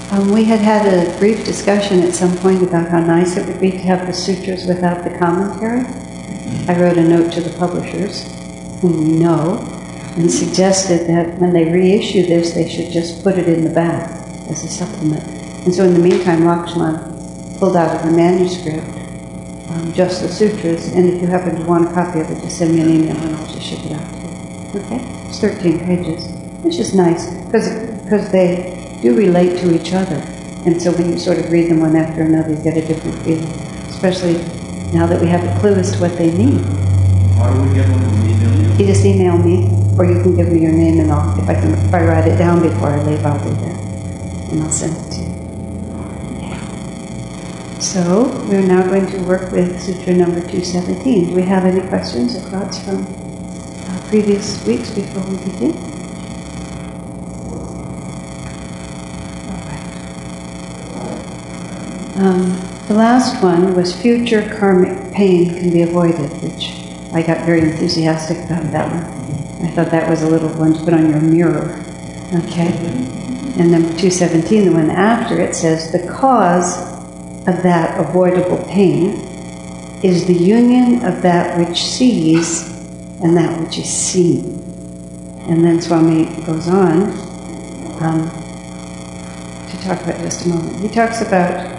We had a brief discussion at some point about how nice it would be to have the sutras without the commentary. I wrote a note to the publishers, whom we know, and suggested that when they reissue this, they should just put it in the back as a supplement. And so in the meantime, Lakshman pulled out of the manuscript just the sutras, and if you happen to want a copy of it, just send me an email and I'll just ship it out to you. Okay? It's 13 pages, which is nice, because they do relate to each other. And so when you sort of read them one after another, you get a different feeling, especially now that we have a clue as to what they mean. How do we get one to email you? You just email me, or you can give me your name, and if I write it down before I leave, I'll do that, and I'll send it to you. Okay. So we're now going to work with Sutra number 217. Do we have any questions or thoughts from previous weeks before we begin? The last one was future karmic pain can be avoided, which I got very enthusiastic about that one. I thought that was a little one to put on your mirror. Okay? And number 217, the one after it, says, the cause of that avoidable pain is the union of that which sees and that which is seen. And then Swami goes on to talk about just a moment. He talks about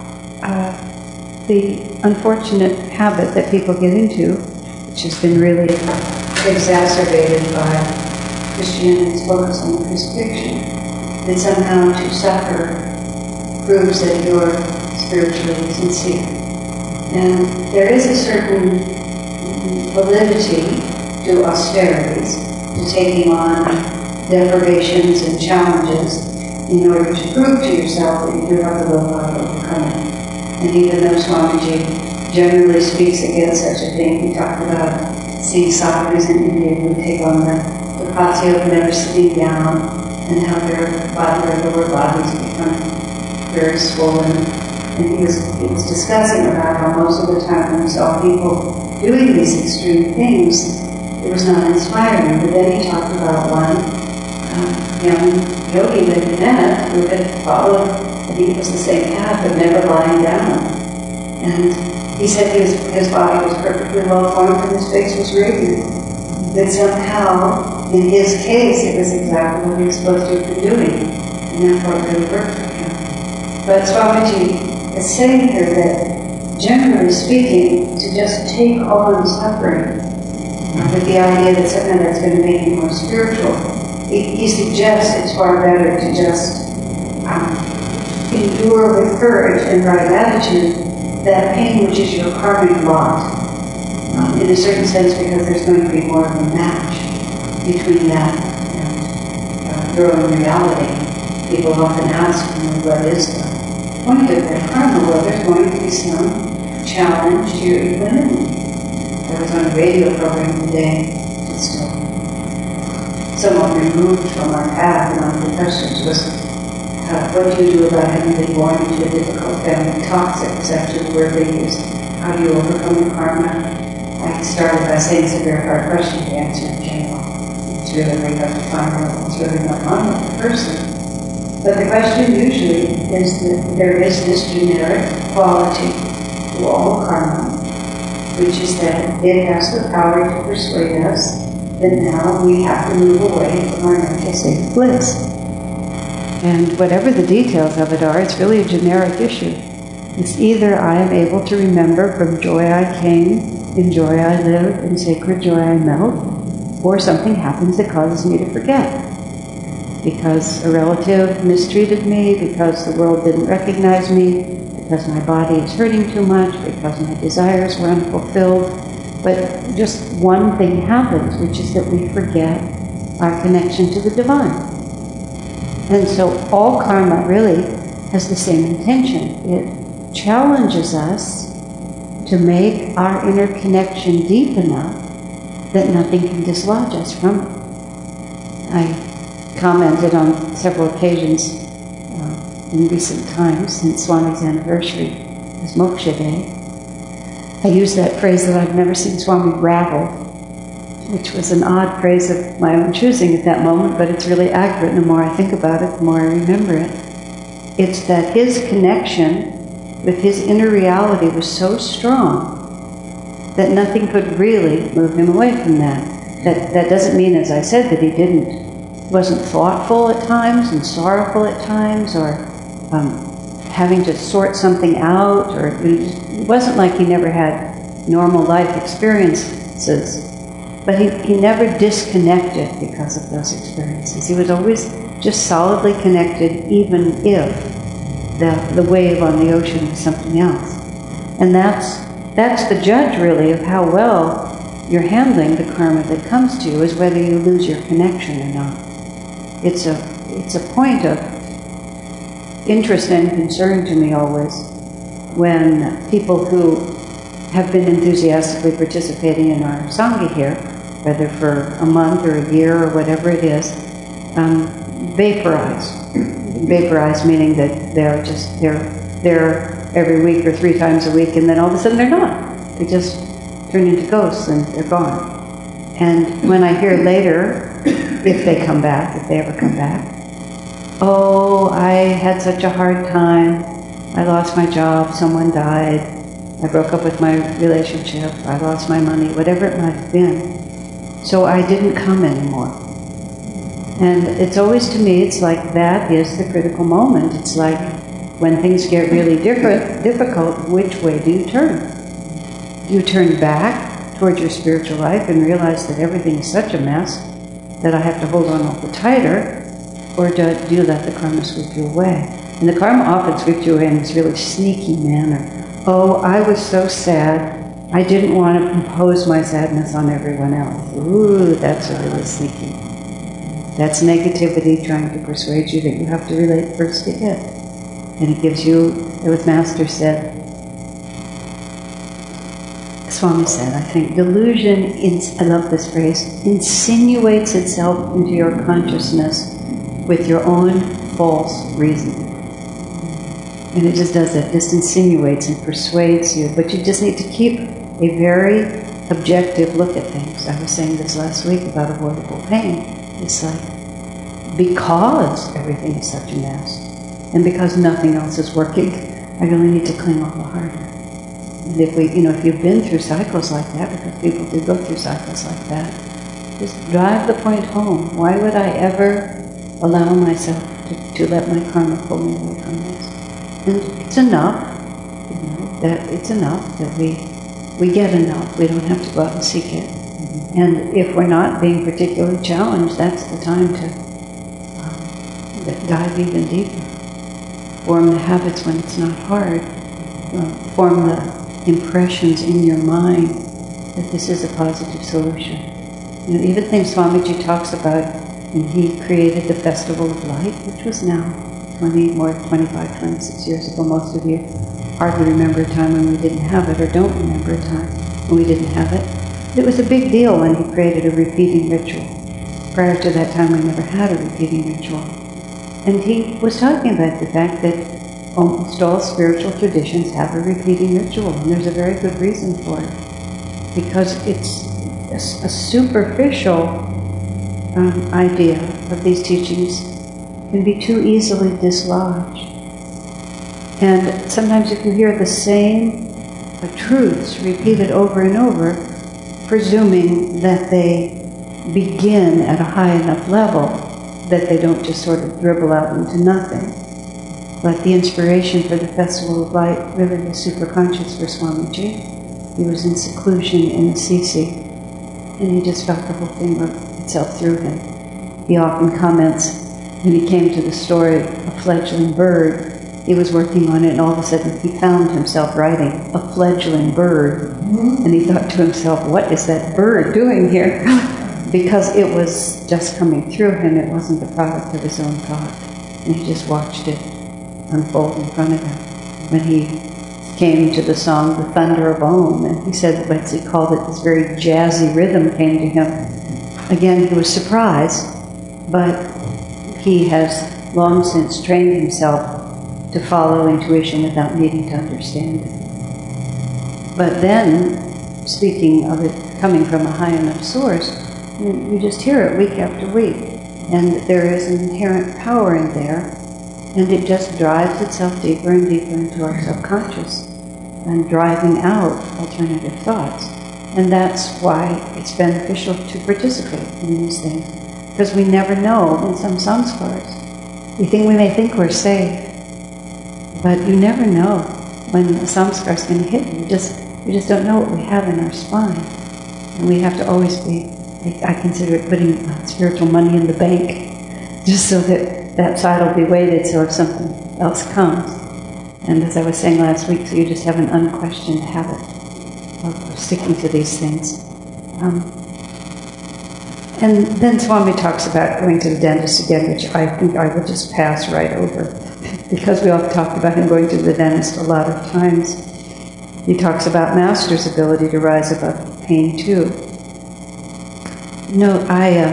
the unfortunate habit that people get into, which has been really exacerbated by Christianity's focus on the crucifixion, that somehow to suffer proves that you're spiritually sincere. And there is a certain validity to austerities, to taking on deprivations and challenges in order to prove to yourself that you do have the willpower to overcome it. And even though Swamiji generally speaks against such a thing, he talked about seeing sadhus in India who take on the patio of never sitting down, and how their lower bodies become very swollen. And he was discussing about how most of the time when he saw people doing these extreme things, it was not inspiring. But then he talked about one young yogi that he met who had followed, I think it was the same path, but never lying down. And he said his body was perfectly well formed and his face was radiant. That somehow, in his case, it was exactly what he was supposed to have been doing. And that's what really worked for him. But Swamiji is saying here that, generally speaking, to just take on suffering with the idea that somehow that's going to make you more spiritual, he suggests it's far better to just endure with courage and right attitude that pain which is your karmic lot, in a certain sense, because there's going to be more of a match between that and your own reality. People often ask me, what is the point of their karma? Well, there's going to be some challenge to your equanimity. I was on a radio program today, just somewhat removed from our path, and one of the questions was, what do you do about having been born into a difficult family? Toxic is actually the word they use. How do you overcome your karma? I started by saying it's a very hard question to answer in general. It's really very hard to find out what's really going on with the person. But the question usually is that there is this generic quality to all karma, which is that it has the power to persuade us that now we have to move away from our mental state of bliss. And whatever the details of it are, it's really a generic issue. It's either I am able to remember from joy I came, in joy I live, in sacred joy I melt, or something happens that causes me to forget. Because a relative mistreated me, because the world didn't recognize me, because my body is hurting too much, because my desires were unfulfilled. But just one thing happens, which is that we forget our connection to the divine. And so all karma really has the same intention. It challenges us to make our inner connection deep enough that nothing can dislodge us from it. I commented on several occasions in recent times, since Swami's anniversary, his Moksha Day. I used that phrase that I've never seen Swami rattle, which was an odd phrase of my own choosing at that moment, but it's really accurate. And the more I think about it, the more I remember it. It's that his connection with his inner reality was so strong that nothing could really move him away from that. That doesn't mean, as I said, that he wasn't thoughtful at times and sorrowful at times, or having to sort something out, or it wasn't like he never had normal life experiences, but he never disconnected because of those experiences. He was always just solidly connected, even if the wave on the ocean was something else. And that's the judge, really, of how well you're handling the karma that comes to you, is whether you lose your connection or not. It's a point of interest and concern to me always when people who have been enthusiastically participating in our Sangha here, whether for a month or a year or whatever it is, vaporize. Vaporize meaning that they're there every week or 3 times a week, and then all of a sudden they're not. They just turn into ghosts and they're gone. And when I hear later, if they come back, if they ever come back, oh, I had such a hard time. I lost my job, someone died, I broke up with my relationship, I lost my money, whatever it might have been. So I didn't come anymore. And it's always, to me, it's like that is the critical moment. It's like when things get really difficult, which way do you turn? Do you turn back towards your spiritual life and realize that everything is such a mess that I have to hold on all the tighter, or do you let the karma sweep you away? And the karma often sweeps you away in this really sneaky manner. Oh, I was so sad, I didn't want to impose my sadness on everyone else. Ooh, that's really sneaky. That's negativity trying to persuade you that you have to relate first to it. And it gives you, as Master said, Swami said, I think, delusion, I love this phrase, insinuates itself into your consciousness with your own false reasoning. And it just does that, just insinuates and persuades you. But you just need to keep a very objective look at things. I was saying this last week about avoidable pain. It's like, because everything is such a mess, and because nothing else is working, I really need to cling all the harder. And if if you've been through cycles like that, because people do go through cycles like that, just drive the point home. Why would I ever allow myself to let my karma pull me away from this? And it's enough, that it's enough that we get enough. We don't have to go out and seek it. And if we're not being particularly challenged, that's the time to dive even deeper. Form the habits when it's not hard. Form the impressions in your mind that this is a positive solution. Even things Swamiji talks about, and he created the Festival of Light, which was now 25, 26 years ago. Most of you hardly remember a time when we didn't have it, or don't remember a time when we didn't have it. It was a big deal when he created a repeating ritual. Prior to that time, we never had a repeating ritual. And he was talking about the fact that almost all spiritual traditions have a repeating ritual, and there's a very good reason for it. Because it's a superficial idea of these teachings can be too easily dislodged. And sometimes if you hear the same truths repeated over and over, presuming that they begin at a high enough level that they don't just sort of dribble out into nothing. But the inspiration for the Festival of Light really was super conscious for Swamiji. He was in seclusion in Assisi, and he just felt the whole thing work itself through him. He often comments, when he came to the story of a fledgling bird, he was working on it, and all of a sudden he found himself writing a fledgling bird. And he thought to himself, what is that bird doing here? Because it was just coming through him, it wasn't the product of his own thought. And he just watched it unfold in front of him. When he came to the song, The Thunder of Om, and he said, what he called it, this very jazzy rhythm came to him. Again, he was surprised, but he has long since trained himself to follow intuition without needing to understand it. But then, speaking of it coming from a high enough source, you just hear it week after week. And there is an inherent power in there And it just drives itself deeper and deeper into our subconscious and driving out alternative thoughts. And that's why it's beneficial to participate in these things. Because we never know in some samskars. We may think we're safe, but you never know when a samskar is going to hit you. We just don't know what we have in our spine. And we have to always be, I consider it putting spiritual money in the bank, just so that that side will be weighted so if something else comes. And as I was saying last week, so you just have an unquestioned habit of sticking to these things. And then Swami talks about going to the dentist again, which I think I would just pass right over, because we all talked about him going to the dentist a lot of times. He talks about Master's ability to rise above pain too. No,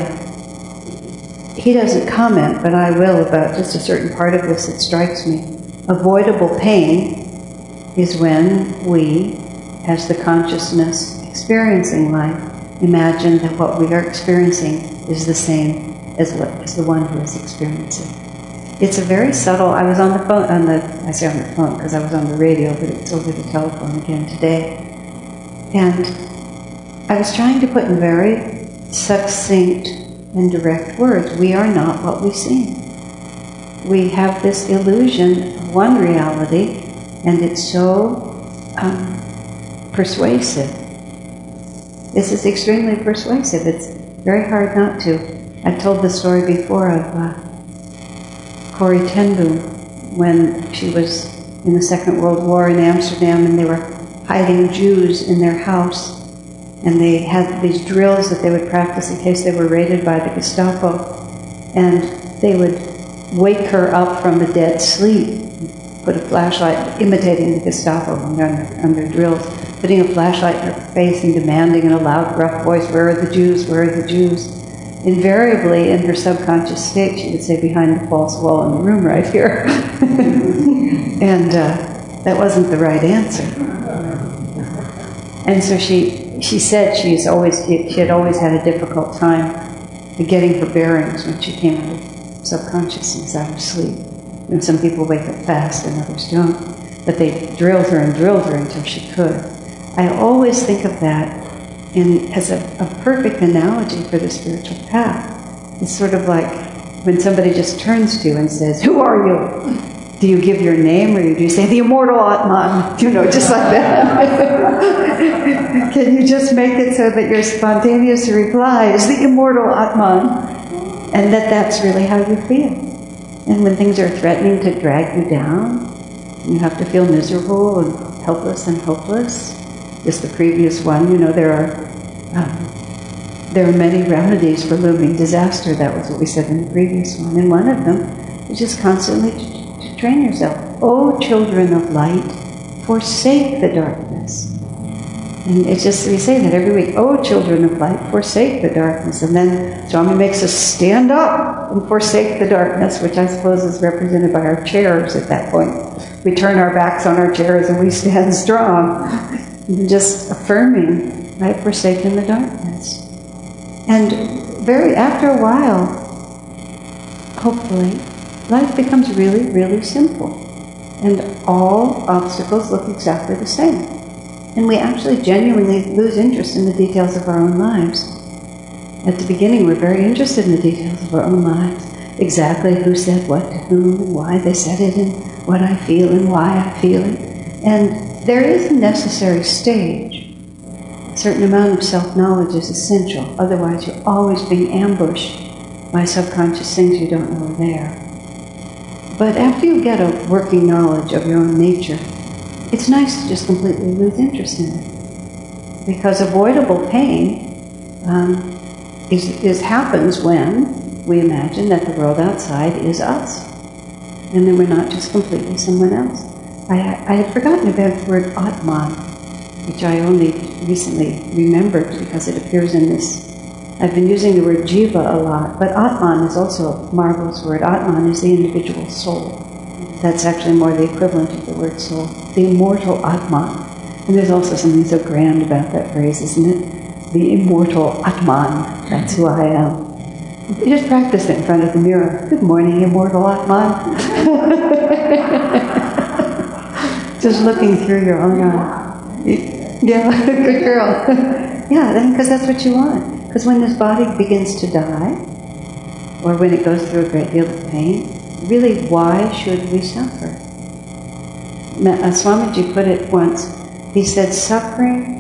he doesn't comment, but I will about just a certain part of this that strikes me. Avoidable pain is when we, as the consciousness experiencing life, imagine that what we are experiencing is the same as the one who is experiencing. It's a very subtle. I was on the phone, I say on the phone because I was on the radio, but it's over the telephone again today. And I was trying to put in very succinct and direct words, we are not what we seem. We have this illusion of one reality, and it's so persuasive. This is extremely persuasive. It's very hard not to. I've told the story before of Corrie ten Boom, when she was in the Second World War in Amsterdam, and they were hiding Jews in their house, and they had these drills that they would practice in case they were raided by the Gestapo, and they would wake her up from a dead sleep, put a flashlight, imitating the Gestapo on their drills, putting a flashlight in her face and demanding in a loud, gruff voice, "Where are the Jews? Where are the Jews?" Invariably, in her subconscious state, she would say, "Behind the false wall in the room right here." And that wasn't the right answer. And so she said she had always had a difficult time getting her bearings when she came out of subconsciousness, out of sleep. And some people wake up fast and others don't. But they drilled her until she could. I always think of that as a perfect analogy for the spiritual path. It's sort of like when somebody just turns to you and says, "Who are you?" Do you give your name, or do you say, "The immortal Atman"? Just like that. Can you just make it so that your spontaneous reply is the immortal Atman? And that's really how you feel. And when things are threatening to drag you down, you have to feel miserable and helpless and hopeless. Just the previous one, there are many remedies for looming disaster. That was what we said in the previous one. And one of them is just constantly to train yourself. "Oh, children of light, forsake the darkness." And it's just, we say that every week. "Oh, children of light, forsake the darkness." And then Swami makes us stand up and forsake the darkness, which I suppose is represented by our chairs at that point. We turn our backs on our chairs and we stand strong. And just affirming, I've forsaken the darkness. And after a while, hopefully, life becomes really, really simple. And all obstacles look exactly the same. And we actually genuinely lose interest in the details of our own lives. At the beginning, we're very interested in the details of our own lives. Exactly who said what to whom, and why they said it, and what I feel, and why I feel it. And there is a necessary stage. A certain amount of self-knowledge is essential. Otherwise, you're always being ambushed by subconscious things you don't know are there. But after you get a working knowledge of your own nature, it's nice to just completely lose interest in it. Because avoidable pain happens when we imagine that the world outside is us. And then we're not just completely someone else. I had forgotten about the word Atman, which I only recently remembered because it appears in this. I've been using the word Jiva a lot, but Atman is also a marvelous word. Atman is the individual soul. That's actually more the equivalent of the word soul. The immortal Atman. And there's also something so grand about that phrase, isn't it? The immortal Atman. That's who I am. You just practice it in front of the mirror. Good morning, immortal Atman. Just looking through your own eye. Yeah, good girl. Yeah, because that's what you want. Because when this body begins to die, or when it goes through a great deal of pain, really, why should we suffer? Swamiji put it once. He said, suffering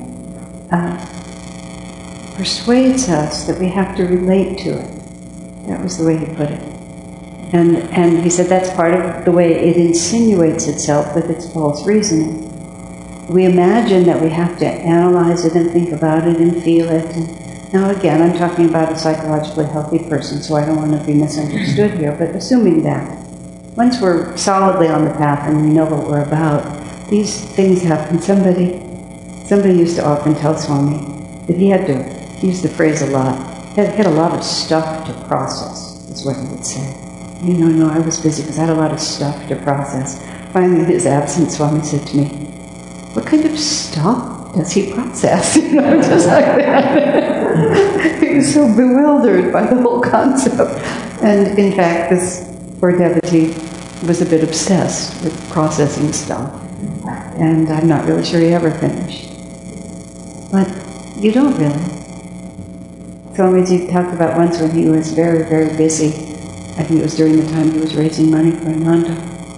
persuades us that we have to relate to it. That was the way he put it. And he said that's part of the way it insinuates itself with its false reasoning. We imagine that we have to analyze it and think about it and feel it. And now again, I'm talking about a psychologically healthy person, so I don't want to be misunderstood here, but assuming that once we're solidly on the path and we know what we're about, these things happen. Somebody used to often tell Swami that he used the phrase a lot, he had a lot of stuff to process, is what he would say. No, I was busy because I had a lot of stuff to process. Finally, in his absence, Swami said to me, what kind of stuff does he process? Just like that. He was so bewildered by the whole concept. And in fact, this poor devotee was a bit obsessed with processing stuff. And I'm not really sure he ever finished. But you don't really. Swamiji talked about once when he was very, very busy. I think it was during the time he was raising money for Ananda.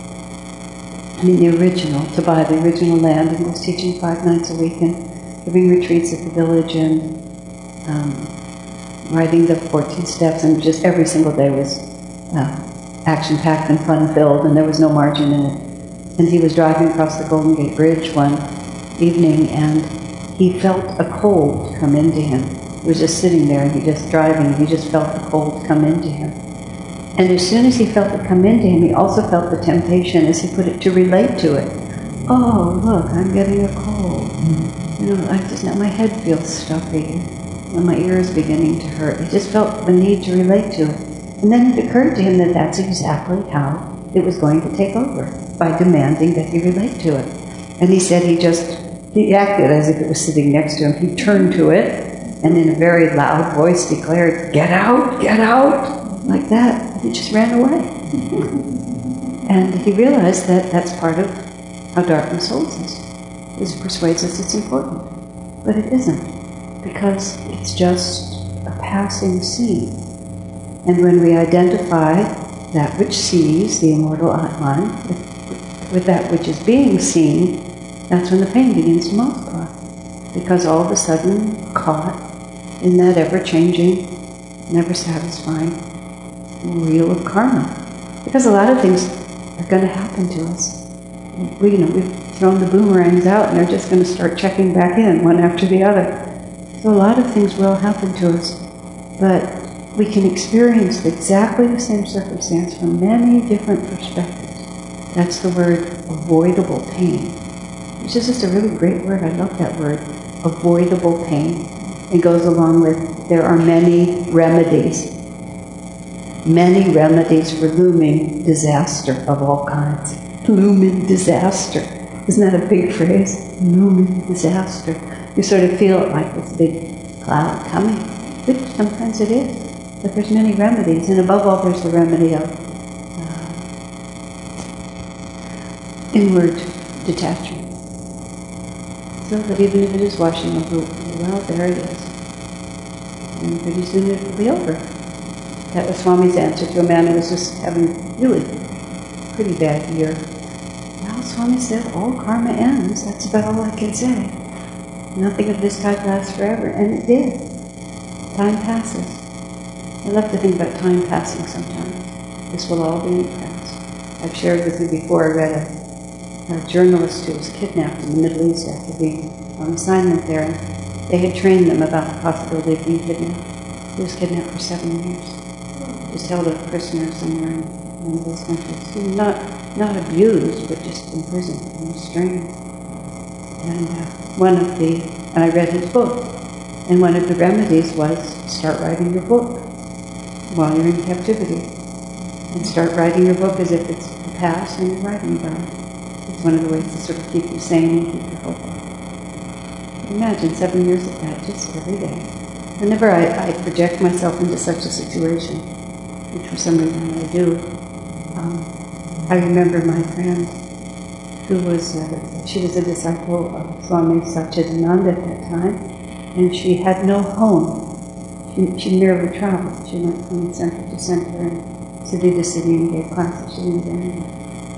To buy the original land, and he was teaching 5 nights a week and giving retreats at the village and writing the 14 steps, and just every single day was action-packed and fun-filled, and there was no margin in it. And he was driving across the Golden Gate Bridge one evening, and he felt a cold come into him. He was just sitting there, and he just driving, and he just felt the cold come into him. And as soon as he felt it come into him, he also felt the temptation, as he put it, to relate to it. Oh, look, I'm getting a cold. Now my head feels stuffy, and my ear is beginning to hurt. He just felt the need to relate to it. And then it occurred to him that that's exactly how it was going to take over, by demanding that he relate to it. And he said he acted as if it was sitting next to him. He turned to it, and in a very loud voice declared, get out, like that. He just ran away. And he realized that that's part of how darkness holds us. It persuades us it's important. But it isn't, because it's just a passing scene. And when we identify that which sees, the immortal Atman, with that which is being seen, that's when the pain begins to multiply. Because all of a sudden, caught in that ever-changing, never-satisfying wheel of karma. Because a lot of things are going to happen to us. We've thrown the boomerangs out and they're just going to start checking back in one after the other. So a lot of things will happen to us, but we can experience exactly the same circumstance from many different perspectives. That's the word avoidable pain, which is just a really great word. I love that word, avoidable pain. It goes along with, there are many remedies for looming disaster of all kinds. Looming disaster. Isn't that a big phrase? Looming disaster. You sort of feel it like this big cloud coming, which sometimes it is. But there's many remedies, and above all there's the remedy of inward detachment. So that even if it is washing over, well, there it is. And pretty soon it will be over. That was Swami's answer to a man who was just having really pretty bad year. Well, Swami said, all karma ends. That's about all I can say. Nothing of this type lasts forever. And it did. Time passes. I love to think about time passing sometimes. This will all be in the past. I've shared with you before, I read a journalist who was kidnapped in the Middle East after being on assignment there. And they had trained them about the possibility of being kidnapped. He was kidnapped for 7 years. Just held a prisoner somewhere in one of those countries. Not abused, but just imprisoned and restrained. And I read his book. And one of the remedies was start writing your book while you're in captivity. And start writing your book as if it's the past and you're writing about it. It's one of the ways to sort of keep you sane and keep you hopeful. Imagine 7 years of that just every day. Whenever I project myself into such a situation, which for some reason I do, I remember my friend who was, she was a disciple of Swami Satchidananda at that time, and she had no home. She merely traveled. She went from center to center and city to city and gave classes. She didn't get anywhere.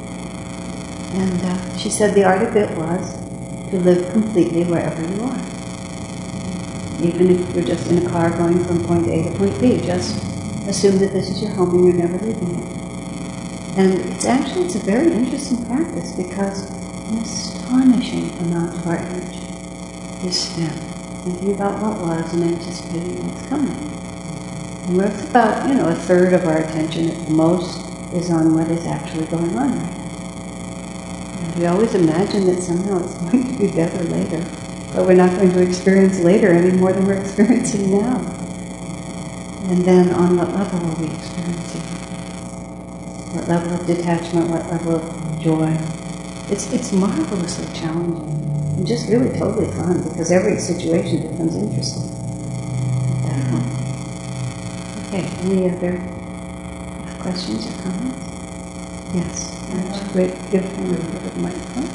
And she said the art of it was to live completely wherever you are. Even if you're just in a car going from point A to point B, just assume that this is your home and you're never leaving it. And it's a very interesting practice because an astonishing amount of our energy is spent thinking about what was and anticipating what's coming. And where it's about, a third of our attention at the most is on what is actually going on right now. And we always imagine that somehow it's going to be better later, but we're not going to experience later any more than we're experiencing now. And then on what level are we experiencing it? What level of detachment, what level of joy? It's marvelously challenging and just really totally fun because every situation becomes interesting at that point. Okay, any other questions or comments? Yes, wait, give him a little bit of microphone.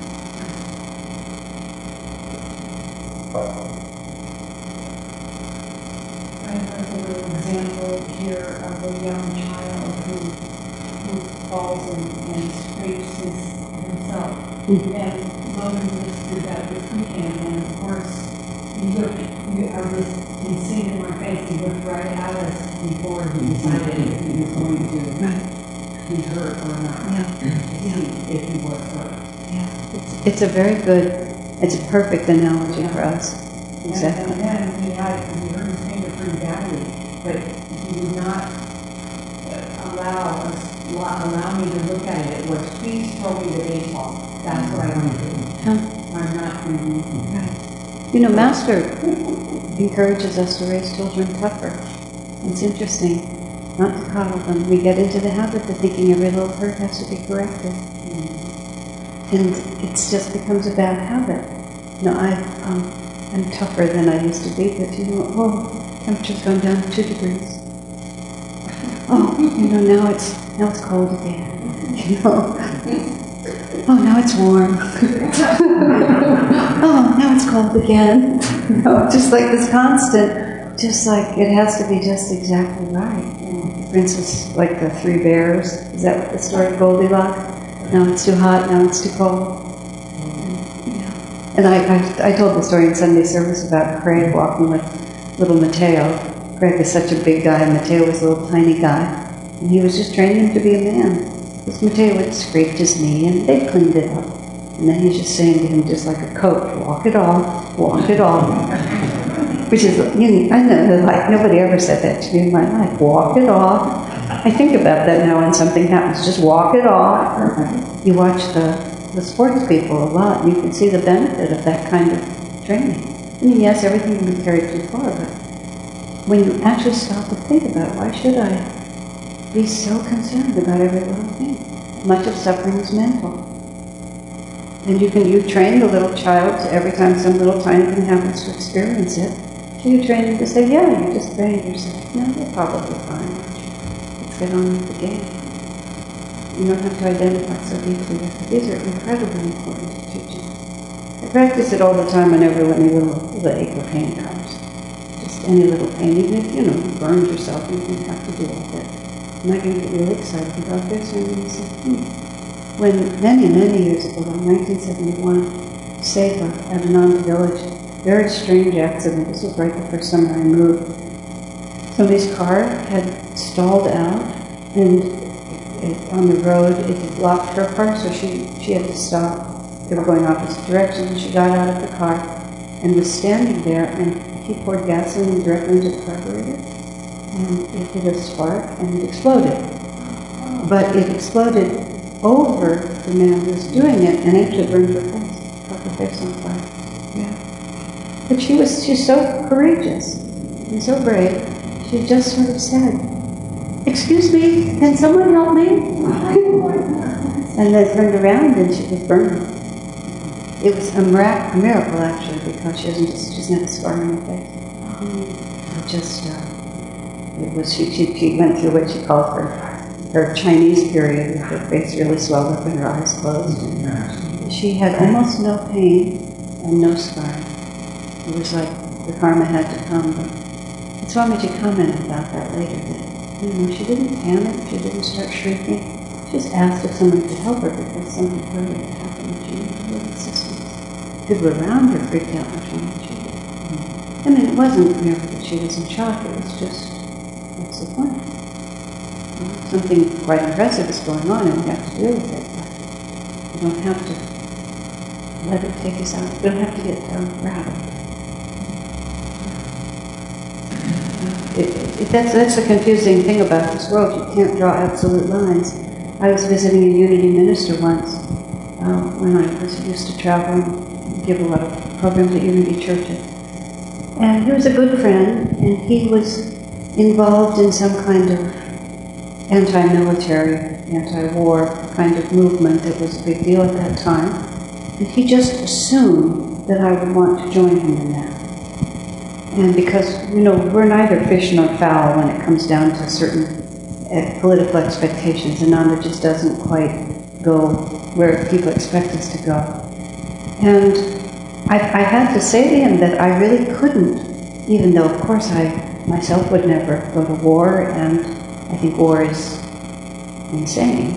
I have a little example here of a young child who falls and scrapes himself. Mm-hmm. And Logan just did that this weekend, and of course, I can see it in my face, he looked right at us before he decided if he was going to be hurt or not. Yeah. See if he was hurt. Yeah. It's a very good, it's a perfect analogy for us. Exactly. And then he hurt his finger pretty badly, but he would not allow me to look at it. It was, please throw me the baseball. That's what I want to do. Huh. I'm not going to. Right. Master encourages us to raise children tougher. It's interesting not to coddle them. We get into the habit of thinking every little hurt has to be corrected. And it just becomes a bad habit. I'm tougher than I used to be, but temperature's gone down 2 degrees. Now it's cold again. Now it's warm. Now it's cold again. Just like this constant, just like it has to be just exactly right. For instance, like the 3 bears, is that what the story of Goldilocks? Now it's too hot, now it's too cold. And I told the story in Sunday service about Craig walking with little Mateo. Craig was such a big guy, and Mateo was a little tiny guy. And he was just training him to be a man. Because Mateo had scraped his knee, and they cleaned it up. And then he's just saying to him, just like a coach, walk it off, walk it off. Which is, I know, like, nobody ever said that to me in my life. Walk it off. I think about that now when something happens. Just walk it off. You watch the sports people a lot, and you can see the benefit of that kind of training. Yes, everything can be carried too far, but when you actually stop and think about it, why should I be so concerned about every little thing? Much of suffering is mental. And you train the little child to every time some little tiny thing happens to experience it, so you train them to say, yeah, you just train yourself. No, you're probably fine. Let's get on with the game. You don't have to identify so deeply with it. These are incredibly important teachings. I practice it all the time whenever any little ache or pain comes. Just any little pain, even if, you burned yourself, you don't have to deal with it. I'm not going to get really excited about this. I'm going to say, When many, many years ago, in 1971, Seva at Ananda Village, very strange accident. This was right the first summer I moved. Somebody's car had stalled out, and on the road, it had blocked her car, so she had to stop. They were going opposite directions, and she got out of the car and was standing there, and he poured gasoline directly into the carburetor, and it hit a spark, and it exploded. But it exploded over the man who was doing it, and actually burned her face, caught her face on fire. Yeah. But she's so courageous and so brave, she just sort of said, "Excuse me, can someone help me?" And then turned around and she was burned. It was a miracle actually, because she doesn't have a scar on her face. It just, she went through what she called her her Chinese period, with her face really swelled up and her eyes closed. She had almost no pain and no scarring. It was like the karma had to come. But Swamiji commented about that later, that she didn't panic, she didn't start shrieking. She just asked if someone could help her because something really had happened. She needed a little assistance. People around her freaked out much more than she did. I mean, it wasn't that she was in shock, it was just, what's the point? Something quite impressive is going on and we have to deal with it, but we don't have to let it take us out. We don't have to get rattled. That's the confusing thing about this world. You can't draw absolute lines. I was visiting a Unity minister once when I was used to travel and give a lot of programs at Unity churches. And he was a good friend, and he was involved in some kind of anti-military, anti-war kind of movement that was a big deal at that time. And he just assumed that I would want to join him in that. And because, we're neither fish nor fowl when it comes down to certain political expectations. Ananda just doesn't quite go where people expect us to go. And I had to say to him that I really couldn't, even though, of course, I myself would never go to war, and I think war is insane.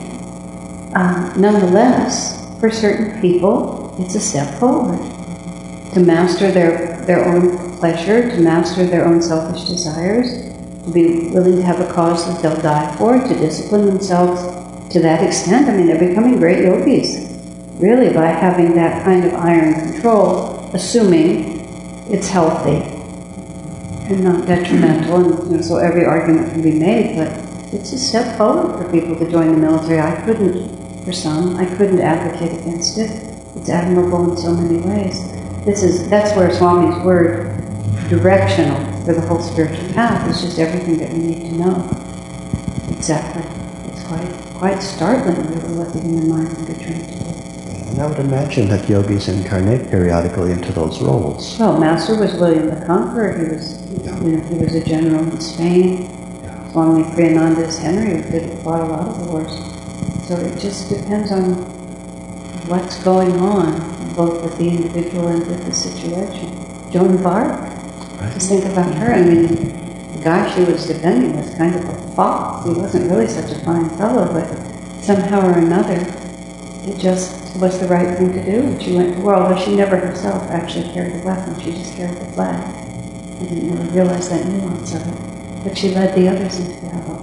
Nonetheless, for certain people, it's a step forward to master their own pleasure, to master their own selfish desires, to be willing to have a cause that they'll die for, to discipline themselves to that extent. I mean, they're becoming great yogis, really, by having that kind of iron control, assuming it's healthy and not detrimental. And so every argument can be made, but it's a step forward for people to join the military. I couldn't, for some, I couldn't advocate against it. It's admirable in so many ways. That's where Swami's word, directional for the whole spiritual path, is just everything that we need to know. Exactly. It's quite startling, really, what the human mind can be trained to do. And I would imagine that yogis incarnate periodically into those roles. Well, Master was William the Conqueror. He was a general in Spain. Swami Priyananda is Henry, who fought a lot of wars. So it just depends on what's going on, both with the individual and with the situation. Joan of Arc, just think about her. I mean, the guy she was defending was kind of a fox. He wasn't really such a fine fellow, but somehow or another, it just was the right thing to do. And she went to war, although she never herself actually carried a weapon. She just carried the flag. I didn't really realize that nuance of it. But she led the others into battle.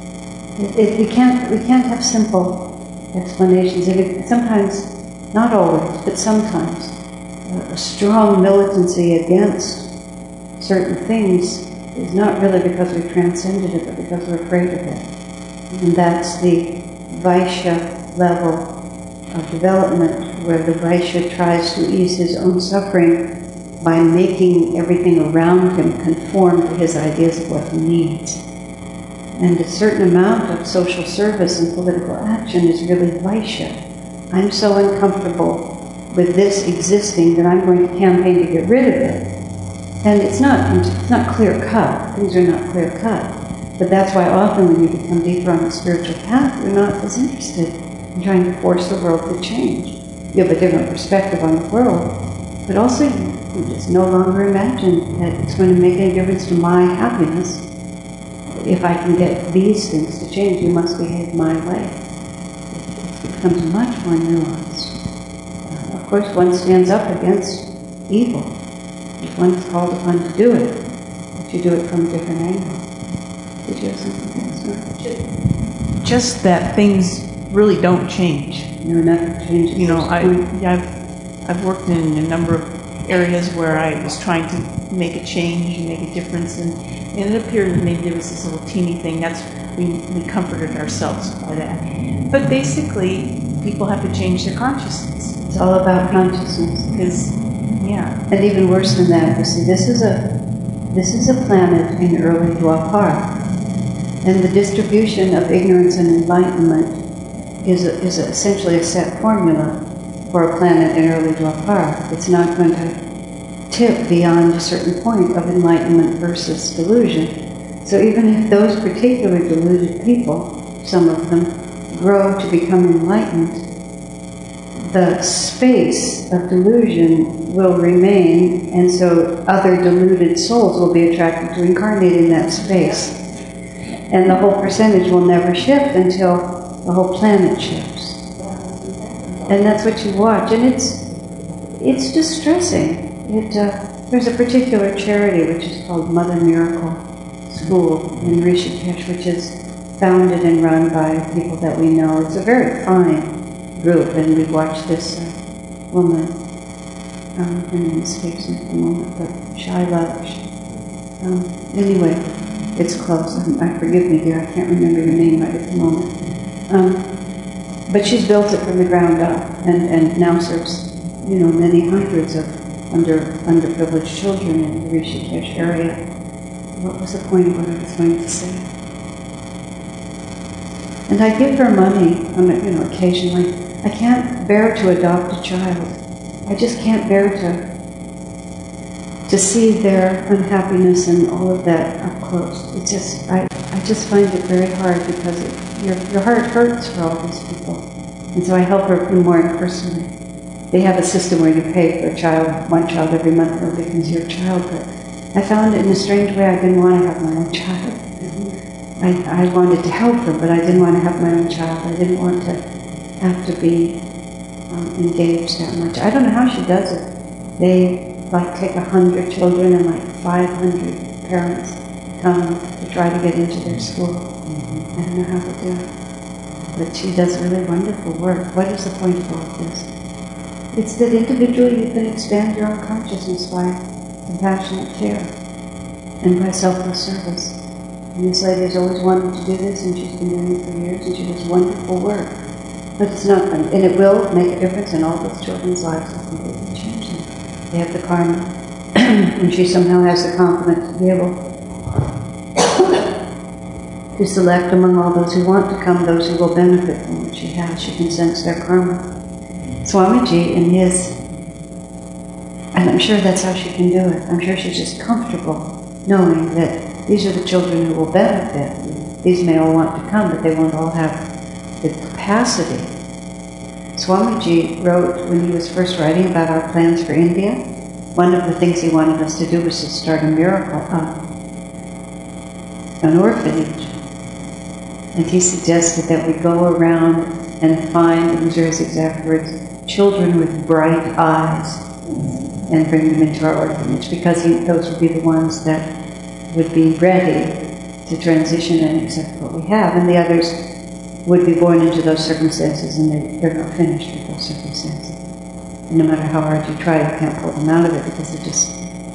We can't have simple explanations. Sometimes, not always, but sometimes, a strong militancy against certain things is not really because we've transcended it, but because we're afraid of it. And that's the Vaishya level of development, where the Vaishya tries to ease his own suffering by making everything around him conform to his ideas of what he needs. And a certain amount of social service and political action is really Vaishya. I'm so uncomfortable with this existing that I'm going to campaign to get rid of it. And it's not clear-cut. Things are not clear-cut. But that's why often when you become deeper on the spiritual path, you're not as interested in trying to force the world to change. You have a different perspective on the world, but also you just no longer imagine that it's going to make any difference to my happiness. If I can get these things to change, you must behave my way. It becomes much more nuanced. Of course, one stands up against evil. If one is called upon to do it, but you do it from a different angle. Did you have something else? Just that things really don't change. No, nothing changes. I've worked in a number of areas where I was trying to make a change and make a difference, and it appeared that maybe there was this little teeny thing. We comforted ourselves by that. But basically, people have to change their consciousness. It's all about consciousness. And even worse than that, you see, this is a planet in early Dwapara, and the distribution of ignorance and enlightenment is essentially a set formula for a planet in early Dwapara. It's not going to tip beyond a certain point of enlightenment versus delusion. So even if those particular deluded people some of them, grow to become enlightened, the space of delusion will remain, and so other deluded souls will be attracted to incarnate in that space. And the whole percentage will never shift until the whole planet shifts. And that's what you watch. And it's distressing. There's a particular charity which is called Mother Miracle School in Rishikesh, which is founded and run by people that we know. It's a very fine group, and we watched this woman, her name escapes me at the moment, but Shaila. Anyway, it's close. Forgive me, dear, I can't remember your name right at the moment. But she's built it from the ground up, and now serves, many hundreds of underprivileged children in the Rishikesh area. What was the point of what I was going to say? And I give her money, occasionally. I can't bear to adopt a child. I just can't bear to see their unhappiness and all of that up close. It's just, I just find it very hard because your heart hurts for all these people. And so I help her more impersonally. They have a system where you pay for one child every month, or it becomes your child, but I found in a strange way I didn't want to have my own child. I wanted to help them, but I didn't want to have my own child. I didn't want to have to be engaged that much. I don't know how she does it. They take 100 children and 500 parents come to try to get into their school. I don't know how to do it. But she does really wonderful work. What is the point of all of this? It's that individually you can expand your own consciousness by compassionate care and by selfless service. And this lady has always wanted to do this, and she's been doing it for years, and she does wonderful work. But it's not fun. And it will make a difference in all those children's lives. It'll completely change them. They have the karma. And she somehow has the confidence to be able to select among all those who want to come, those who will benefit from what she has. She can sense their karma. Swamiji, in his, and I'm sure that's how she can do it. I'm sure she's just comfortable knowing that these are the children who will benefit. These may all want to come, but they won't all have the capacity. Swamiji wrote, when he was first writing about our plans for India, one of the things he wanted us to do was to start an orphanage. And he suggested that we go around and find, these are his exact words, children with bright eyes, and bring them into our orphanage, because those would be the ones that would be ready to transition and accept what we have, and the others would be born into those circumstances, and they're not finished with those circumstances. And no matter how hard you try, you can't pull them out of it, because they're just...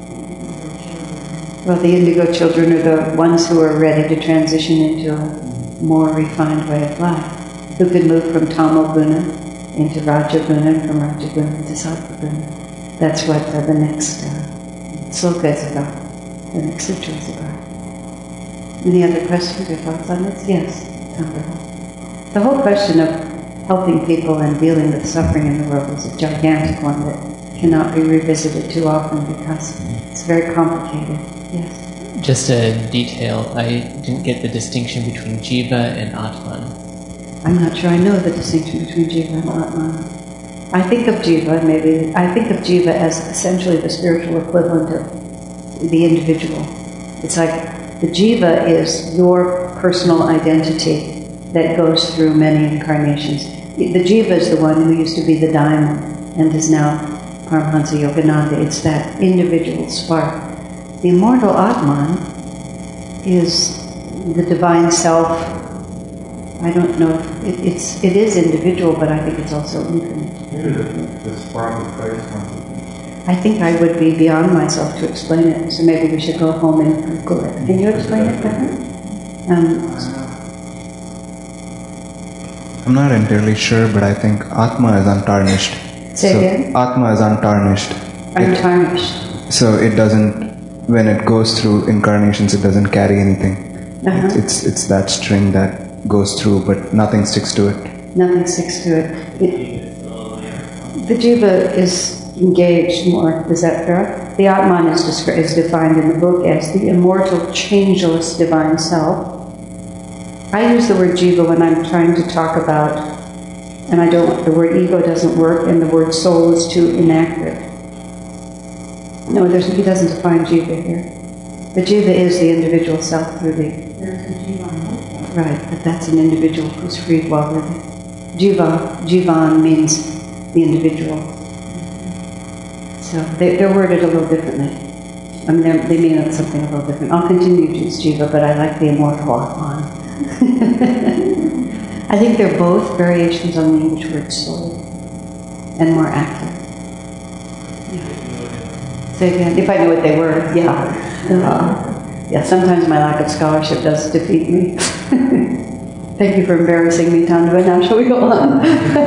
Well, the indigo children are the ones who are ready to transition into a more refined way of life, who can move from Tamoguna into Rajaguna, and from Rajaguna into Sattva-guna. That's what the next sloka is about, the next sutra is about. Any other questions or thoughts on this? Yes, Tambara. The whole question of helping people and dealing with suffering in the world is a gigantic one that cannot be revisited too often because it's very complicated. Yes? Just a detail, I didn't get the distinction between Jiva and Atman. I'm not sure I know the distinction between Jiva and Atman. I think of Jiva as essentially the spiritual equivalent of the individual. It's like the Jiva is your personal identity that goes through many incarnations. The Jiva is the one who used to be the diamond and is now Paramahansa Yogananda. It's that individual spark. The immortal Atman is the divine self. I don't know if it is individual, but I think it's also infinite. The spark of Christ consciousness. I think I would be beyond myself to explain it, so maybe we should go home and Google it. Can you explain it better? I'm not entirely sure, but I think Atma is untarnished. Say again? Atma is untarnished. Untarnished. So it doesn't, when it goes through incarnations, it doesn't carry anything. It's that string that goes through, but nothing sticks to it. Nothing sticks to it. The Jiva is engaged more, is that correct? The Atman is defined in the book as the immortal, changeless divine self. I use the word jiva when I'm trying to talk about, and the word ego doesn't work, and the word soul is too inaccurate. No, he doesn't define jiva here. The jiva is the individual self through the... There's a jiva on both sides. Right, but that's an individual who's freed while living. Jivan means the individual. So they're worded a little differently. I mean, they mean something a little different. I'll continue to use jiva, but I like the immortal on. I think they're both variations on the English word soul, and more accurate. Yeah. Say again, if I knew what they were, yeah. Yeah, sometimes my lack of scholarship does defeat me. Thank you for embarrassing me, Tandava. Now shall we go on?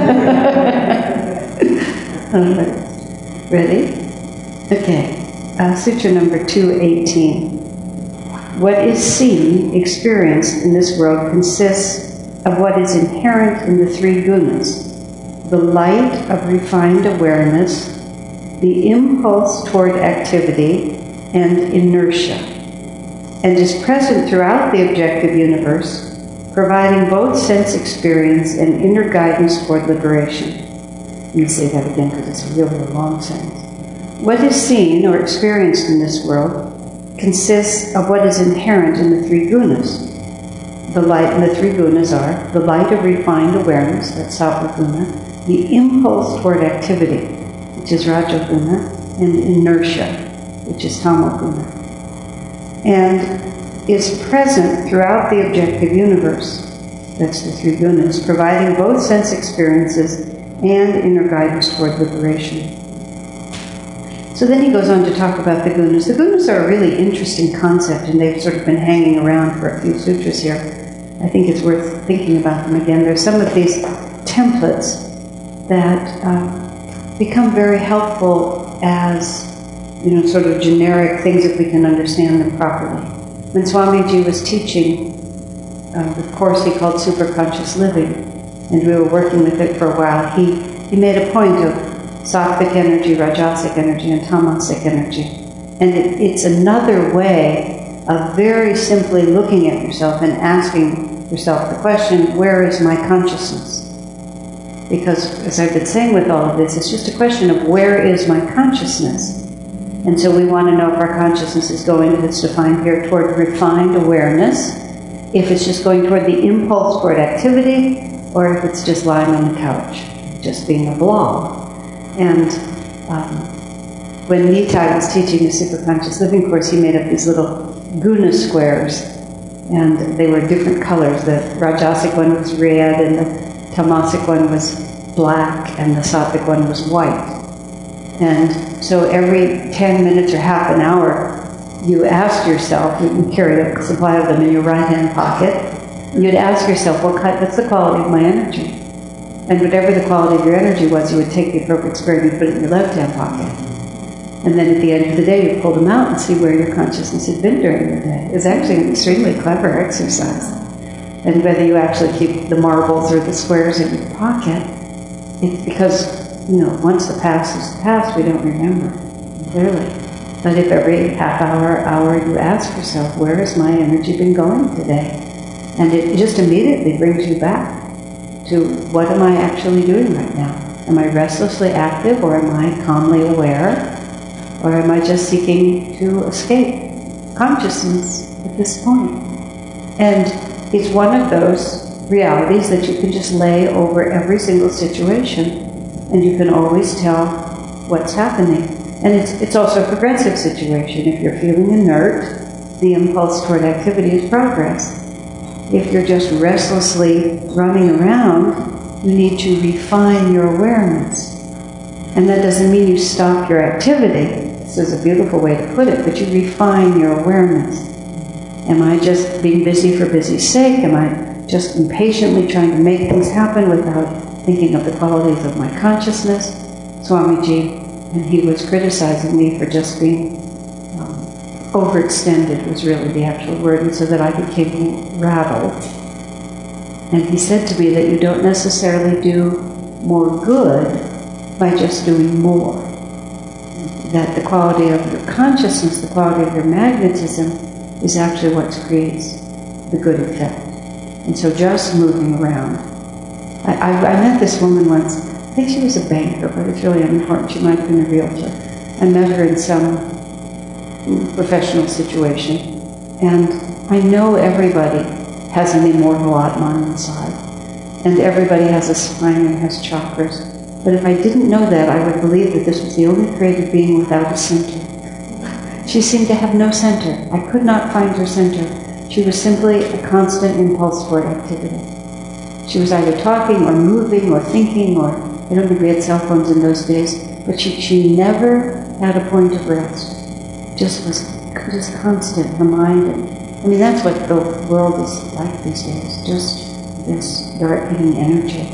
Ready? Okay. Sutra number 218. What is seen, experienced in this world consists of what is inherent in the three gunas: the light of refined awareness, the impulse toward activity, and inertia, and is present throughout the objective universe, providing both sense experience and inner guidance toward liberation. Let me say that again because it's really a long sentence. What is seen or experienced in this world consists of what is inherent in the three gunas. The three gunas are the light of refined awareness, that's sattva guna, the impulse toward activity, which is raja guna, and inertia, which is tamo guna, and is present throughout the objective universe. That's the three gunas, providing both sense experiences and inner guidance toward liberation. So then he goes on to talk about the gunas. The gunas are a really interesting concept, and they've sort of been hanging around for a few sutras here. I think it's worth thinking about them again. There's some of these templates that become very helpful as, sort of generic things if we can understand them properly. When Swamiji was teaching the course he called Superconscious Living, and we were working with it for a while, he made a point of sattvic energy, rajasic energy, and tamasic energy. And it's another way of very simply looking at yourself and asking yourself the question, where is my consciousness? Because, as I've been saying with all of this, it's just a question of where is my consciousness? And so we want to know if our consciousness is going, if it's defined here, toward refined awareness, if it's just going toward the impulse toward activity, or if it's just lying on the couch, just being a blob. And when Nitai was teaching the Superconscious Living course, he made up these little guna squares, and they were different colors. The Rajasic one was red, and the Tamasic one was black, and the Sattvic one was white. And so every 10 minutes or half an hour, you ask yourself, you carry a supply of them in your right-hand pocket, and you'd ask yourself, what's the quality of my energy? And whatever the quality of your energy was, you would take the appropriate square and you put it in your left-hand pocket. And then at the end of the day, you pull them out and see where your consciousness had been during the day. It's actually an extremely clever exercise. And whether you actually keep the marbles or the squares in your pocket, it's because, once the past is the past, we don't remember, clearly. But if every half hour, you ask yourself, where has my energy been going today? And it just immediately brings you back to what am I actually doing right now? Am I restlessly active, or am I calmly aware? Or am I just seeking to escape consciousness at this point? And it's one of those realities that you can just lay over every single situation, and you can always tell what's happening. And it's also a progressive situation. If you're feeling inert, the impulse toward activity is progress. If you're just restlessly running around, you need to refine your awareness. And that doesn't mean you stop your activity. This is a beautiful way to put it, but you refine your awareness. Am I just being busy for busy's sake? Am I just impatiently trying to make things happen without thinking of the qualities of my consciousness? Swamiji, and he was criticizing me for just being overextended, was really the actual word, and so that I became rattled. And he said to me that you don't necessarily do more good by just doing more. That the quality of your consciousness, the quality of your magnetism, is actually what creates the good effect. And so just moving around. I met this woman once. I think she was a banker, but it's really unimportant. She might have been a realtor. I met her in some professional situation. And I know everybody has an immortal Atman inside. And everybody has a spine and has chakras. But if I didn't know that, I would believe that this was the only created being without a center. She seemed to have no center. I could not find her center. She was simply a constant impulse toward activity. She was either talking or moving or thinking, or I don't think we had cell phones in those days, but she never had a point of rest. Just constant, her mind. I mean, that's what the world is like these days. Just this darkening energy.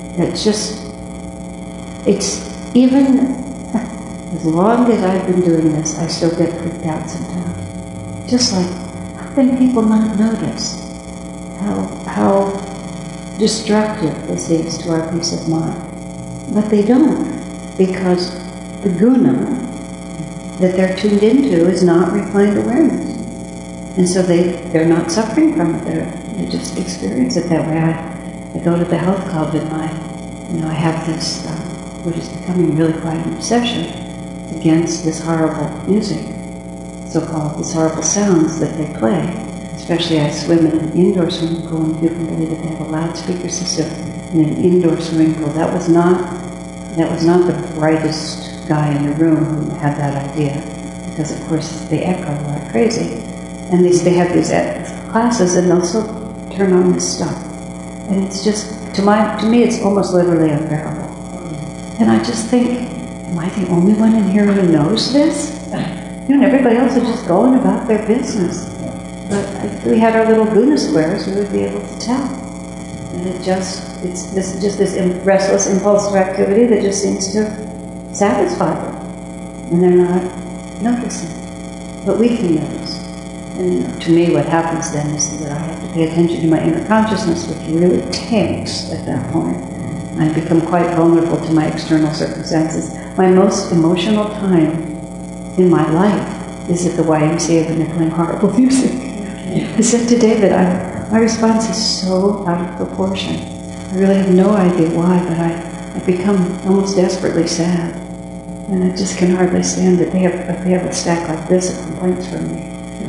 It's even, as long as I've been doing this, I still get freaked out sometimes. Just like, how can people not notice how destructive this is to our peace of mind? But they don't, because the guna that they're tuned into is not refined awareness. And so they're not suffering from it, they just experience it that way. I go to the health club and I have this, which is becoming really quite an obsession against this horrible music, so-called these horrible sounds that they play. Especially I swim in an indoor swimming pool, and if you can believe it, they have a loudspeaker system in an indoor swimming pool. That was not the brightest guy in the room who had that idea, because of course they echo like crazy. And they have these classes, and they'll still turn on this stuff. And it's just, to me, it's almost literally unbearable. And I just think, am I the only one in here who knows this? And everybody else is just going about their business. But if we had our little guna squares, we would be able to tell. And it's this restless impulsive activity that just seems to satisfy them. And they're not noticing. But we can notice. And to me, what happens then is that I have to pay attention to my inner consciousness, which really tanks at that point. I become quite vulnerable to my external circumstances. My most emotional time in my life is at the YMCA when they're playing horrible music. I said to David, my response is so out of proportion. I really have no idea why, but I become almost desperately sad. And I just can hardly stand it. They have a stack like this of complaints from me.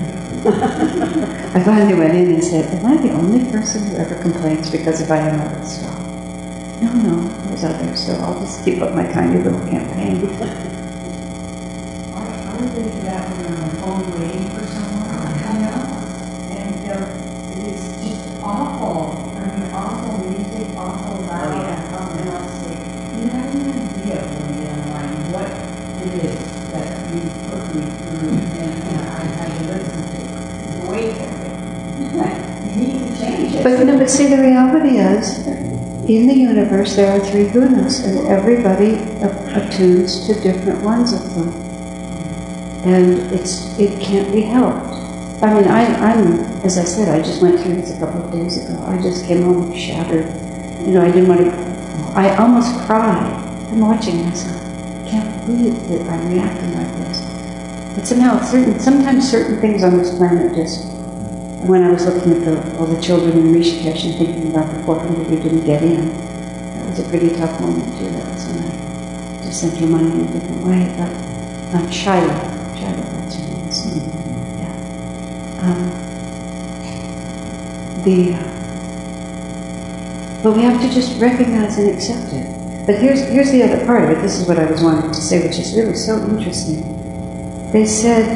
I finally went in and said, am I the only person who ever complains? Because if I am, I will stop. No, there's others, so I'll just keep up my tiny little campaign. I was thinking that when I'm on the phone waiting for someone, and it's just awful. I mean, awful music, awful loud, and I'll say, you have an idea when you get online what it is that you put me through, and I listen to. Wait a second. You need to change it. But see, the reality is, in the universe there are 3 gunas, and everybody attunes to different ones of them. And it can't be helped. I mean, I'm, as I said, I just went through this a couple of days ago. I just came home shattered. I didn't want to, I almost cried. I'm watching myself. I can't believe that I'm reacting like this. But somehow, sometimes certain things on this planet just, when I was looking at all the children in Rishikesh and thinking about the 400 who didn't get in, that was a pretty tough moment too. That was when I just sent your money in a different way. But Shiloh, that's her name. Yeah. But we have to just recognize and accept it. But here's the other part of it. This is what I was wanting to say, which is really so interesting. They said,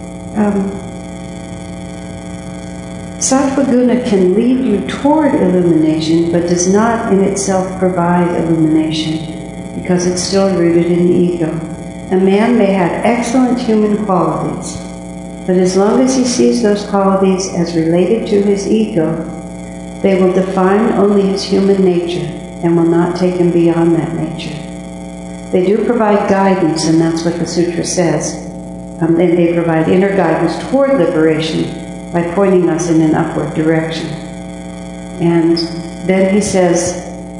Sattva guna can lead you toward illumination, but does not in itself provide illumination, because it's still rooted in the ego. A man may have excellent human qualities, but as long as he sees those qualities as related to his ego, they will define only his human nature and will not take him beyond that nature. They do provide guidance, and that's what the sutra says. And they provide inner guidance toward liberation by pointing us in an upward direction. And then he says,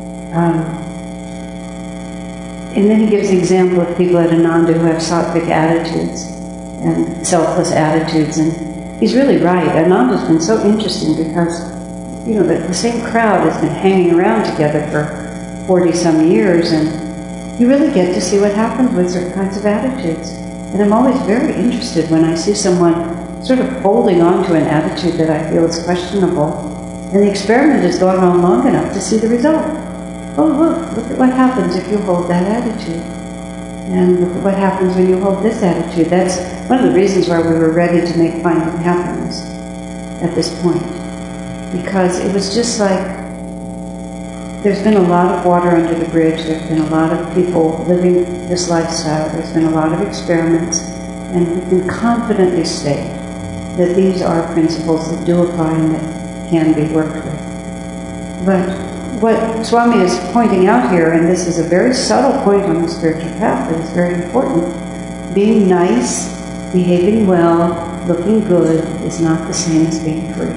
and then he gives the example of people at Ananda who have sattvic attitudes and selfless attitudes. And he's really right. Ananda's been so interesting because the same crowd has been hanging around together for 40 some years, and you really get to see what happens with certain kinds of attitudes. And I'm always very interested when I see someone sort of holding on to an attitude that I feel is questionable, and the experiment has gone on long enough to see the result. Oh, look at what happens if you hold that attitude. And look at what happens when you hold this attitude. That's one of the reasons why we were ready to make Finding Happiness at this point. Because it was just like, there's been a lot of water under the bridge, there's been a lot of people living this lifestyle, there's been a lot of experiments, and we can confidently state that these are principles that do apply and that can be worked with. But what Swami is pointing out here, and this is a very subtle point on the spiritual path that is very important, being nice, behaving well, looking good is not the same as being free.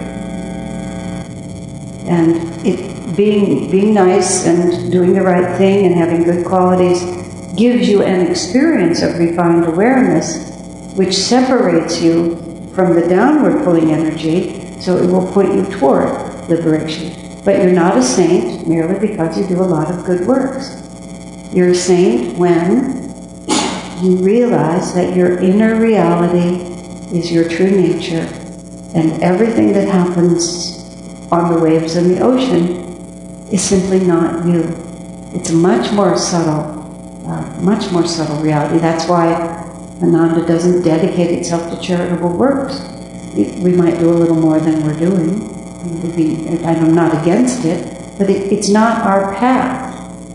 And being nice and doing the right thing and having good qualities gives you an experience of refined awareness which separates you from the downward pulling energy, so it will point you toward liberation. But you're not a saint merely because you do a lot of good works. You're a saint when you realize that your inner reality is your true nature, and everything that happens on the waves in the ocean is simply not you. It's a much more subtle reality. That's why Ananda doesn't dedicate itself to charitable works. We might do a little more than we're doing. I'm not against it, but it's not our path.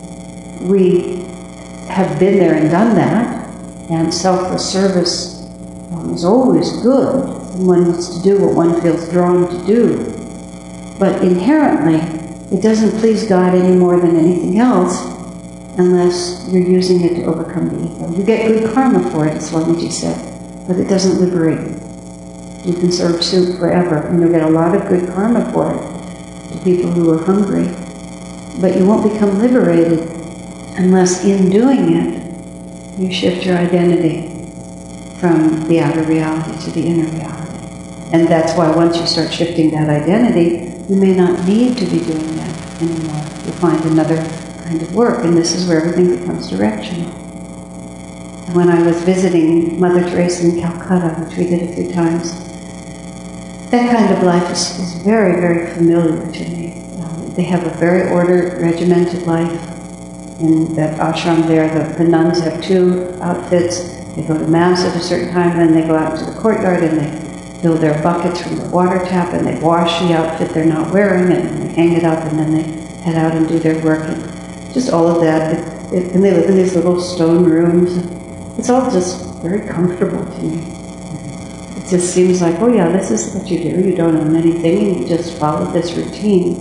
We have been there and done that, and selfless service is always good, and one needs to do what one feels drawn to do. But inherently, it doesn't please God any more than anything else unless you're using it to overcome the ego. You get good karma for it, as Swamiji said, but it doesn't liberate you. You can serve soup forever, and you'll get a lot of good karma for it to people who are hungry. But you won't become liberated unless in doing it, you shift your identity from the outer reality to the inner reality. And that's why once you start shifting that identity, you may not need to be doing that anymore. You'll find another kind of work, and this is where everything becomes directional. And when I was visiting Mother Teresa in Calcutta, which we did a few times, that kind of life is very, very familiar to me. They have a very ordered, regimented life. In that ashram there, the nuns have 2 outfits. They go to Mass at a certain time, then they go out into the courtyard and they fill their buckets from the water tap and they wash the outfit they're not wearing and they hang it up and then they head out and do their work. And just all of that. And they live in these little stone rooms. It's all just very comfortable to me. It just seems like, oh yeah, this is what you do. You don't own anything and you just follow this routine.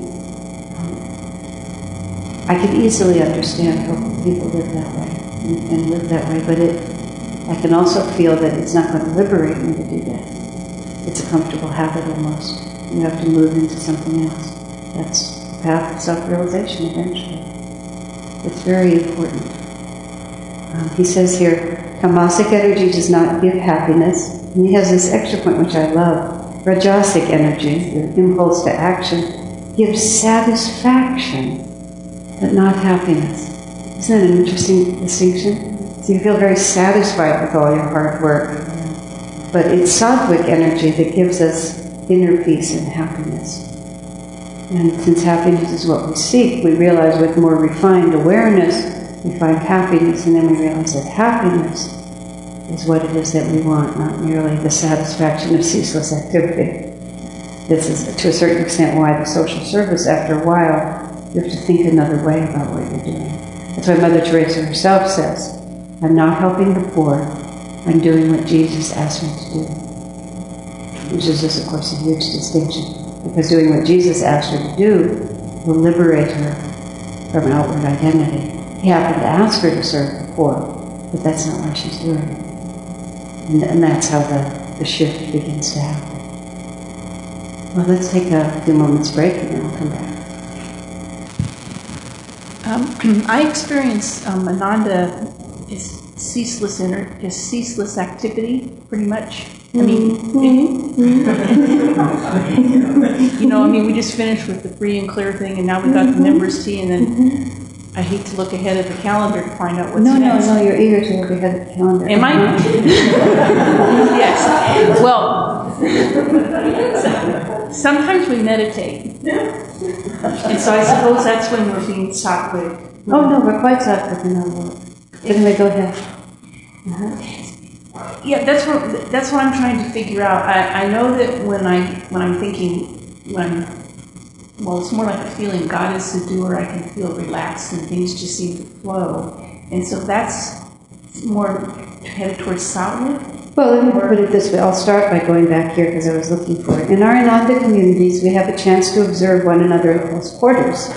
I can easily understand how people live that way and live that way, but I can also feel that it's not going to liberate me to do that. It's a comfortable habit almost. You have to move into something else. That's the path of self-realization eventually. It's very important. He says here, tamasic energy does not give happiness. And he has this extra point which I love. Rajasic energy, the impulse to action, gives satisfaction, but not happiness. Isn't that an interesting distinction? So you feel very satisfied with all your hard work. But it's sattvic energy that gives us inner peace and happiness. And since happiness is what we seek, we realize with more refined awareness, we find happiness, and then we realize that happiness is what it is that we want, not merely the satisfaction of ceaseless activity. This is, to a certain extent, why the social service, after a while, you have to think another way about what you're doing. That's why Mother Teresa herself says, I'm not helping the poor, I'm doing what Jesus asked me to do. Which is just, of course, a huge distinction. Because doing what Jesus asked her to do will liberate her from outward identity. He happened to ask her to serve the poor, but that's not what she's doing. And that's how the shift begins to happen. Well, let's take a few moments break and then we'll come back. I experience Ananda is ceaseless activity, pretty much. I mean, we just finished with the free and clear thing, and now we got the members tea, and then I hate to look ahead at the calendar to find out what's next. No, you're eager to look ahead at the calendar. Am I? Yes. Well, sometimes we meditate, and so I suppose that's when we're being sattvic. Oh no, we're quite sattvic in our work. Anyway, go ahead. Yeah, that's what I'm trying to figure out. I know that when I'm thinking, it's more like a feeling. God is the doer. I can feel relaxed and things just seem to flow. And so that's more headed towards sattvic. Well, let me put it this way. I'll start by going back here because I was looking for it. In our Ananda communities, we have a chance to observe one another at close quarters.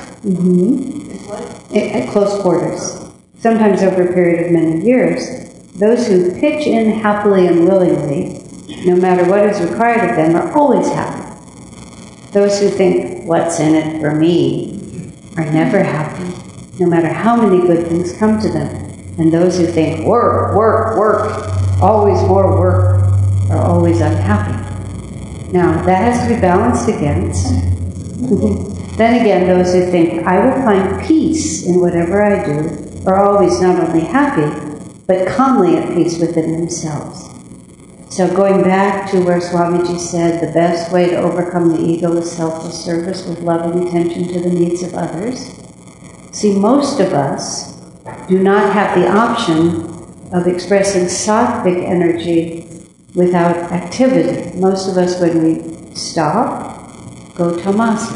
At close quarters. Sometimes over a period of many years. Those who pitch in happily and willingly, no matter what is required of them, are always happy. Those who think, what's in it for me, are never happy, no matter how many good things come to them. And those who think, work, work, work, always more work, are always unhappy. Now, that has to be balanced against. Then again, those who think, I will find peace in whatever I do, are always not only happy, but calmly at peace within themselves. So going back to where Swamiji said the best way to overcome the ego is selfless service with loving attention to the needs of others. See, most of us do not have the option of expressing sattvic energy without activity. Most of us, when we stop, go tamasic.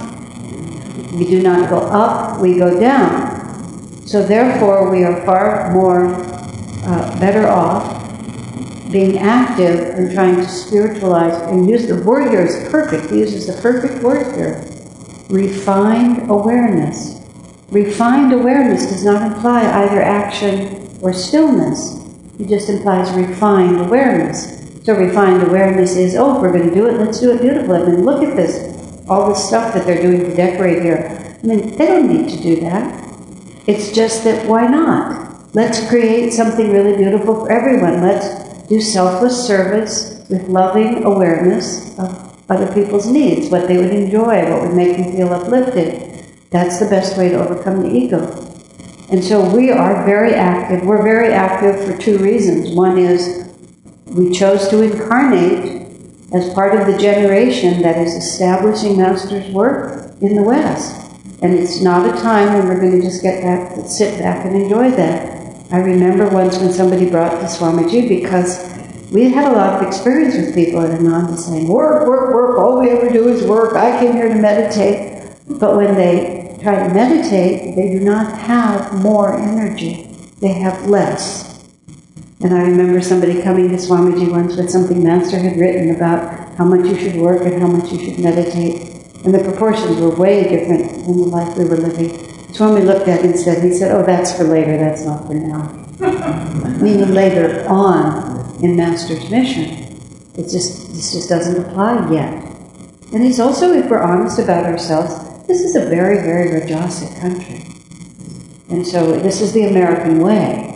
We do not go up, we go down. So therefore, we are far more better off being active and trying to spiritualize, and use the word here is perfect. He uses the perfect word here. Refined awareness. Refined awareness does not imply either action or stillness. It just implies refined awareness. So refined awareness is, oh, if we're going to do it, let's do it beautifully. I mean, look at this. All the stuff that they're doing to decorate here. I mean, they don't need to do that. It's just that, why not? Let's create something really beautiful for everyone. Let's do selfless service with loving awareness of other people's needs, what they would enjoy, what would make them feel uplifted. That's the best way to overcome the ego. And so we are very active. We're very active for two reasons. One is we chose to incarnate as part of the generation that is establishing Master's work in the West. And it's not a time when we're going to just sit back and enjoy that. I remember once when somebody brought to Swamiji, because we had a lot of experience with people at Ananda saying, work, work, work, all we ever do is work, I came here to meditate. But when they try to meditate, they do not have more energy, they have less. And I remember somebody coming to Swamiji once with something Master had written about how much you should work and how much you should meditate. And the proportions were way different than the life we were living. Swami looked at it and said, oh, that's for later, that's not for now. Meaning later on in Master's mission. This just doesn't apply yet. And he's also, if we're honest about ourselves, this is a very, very Rajasic country. And so this is the American way.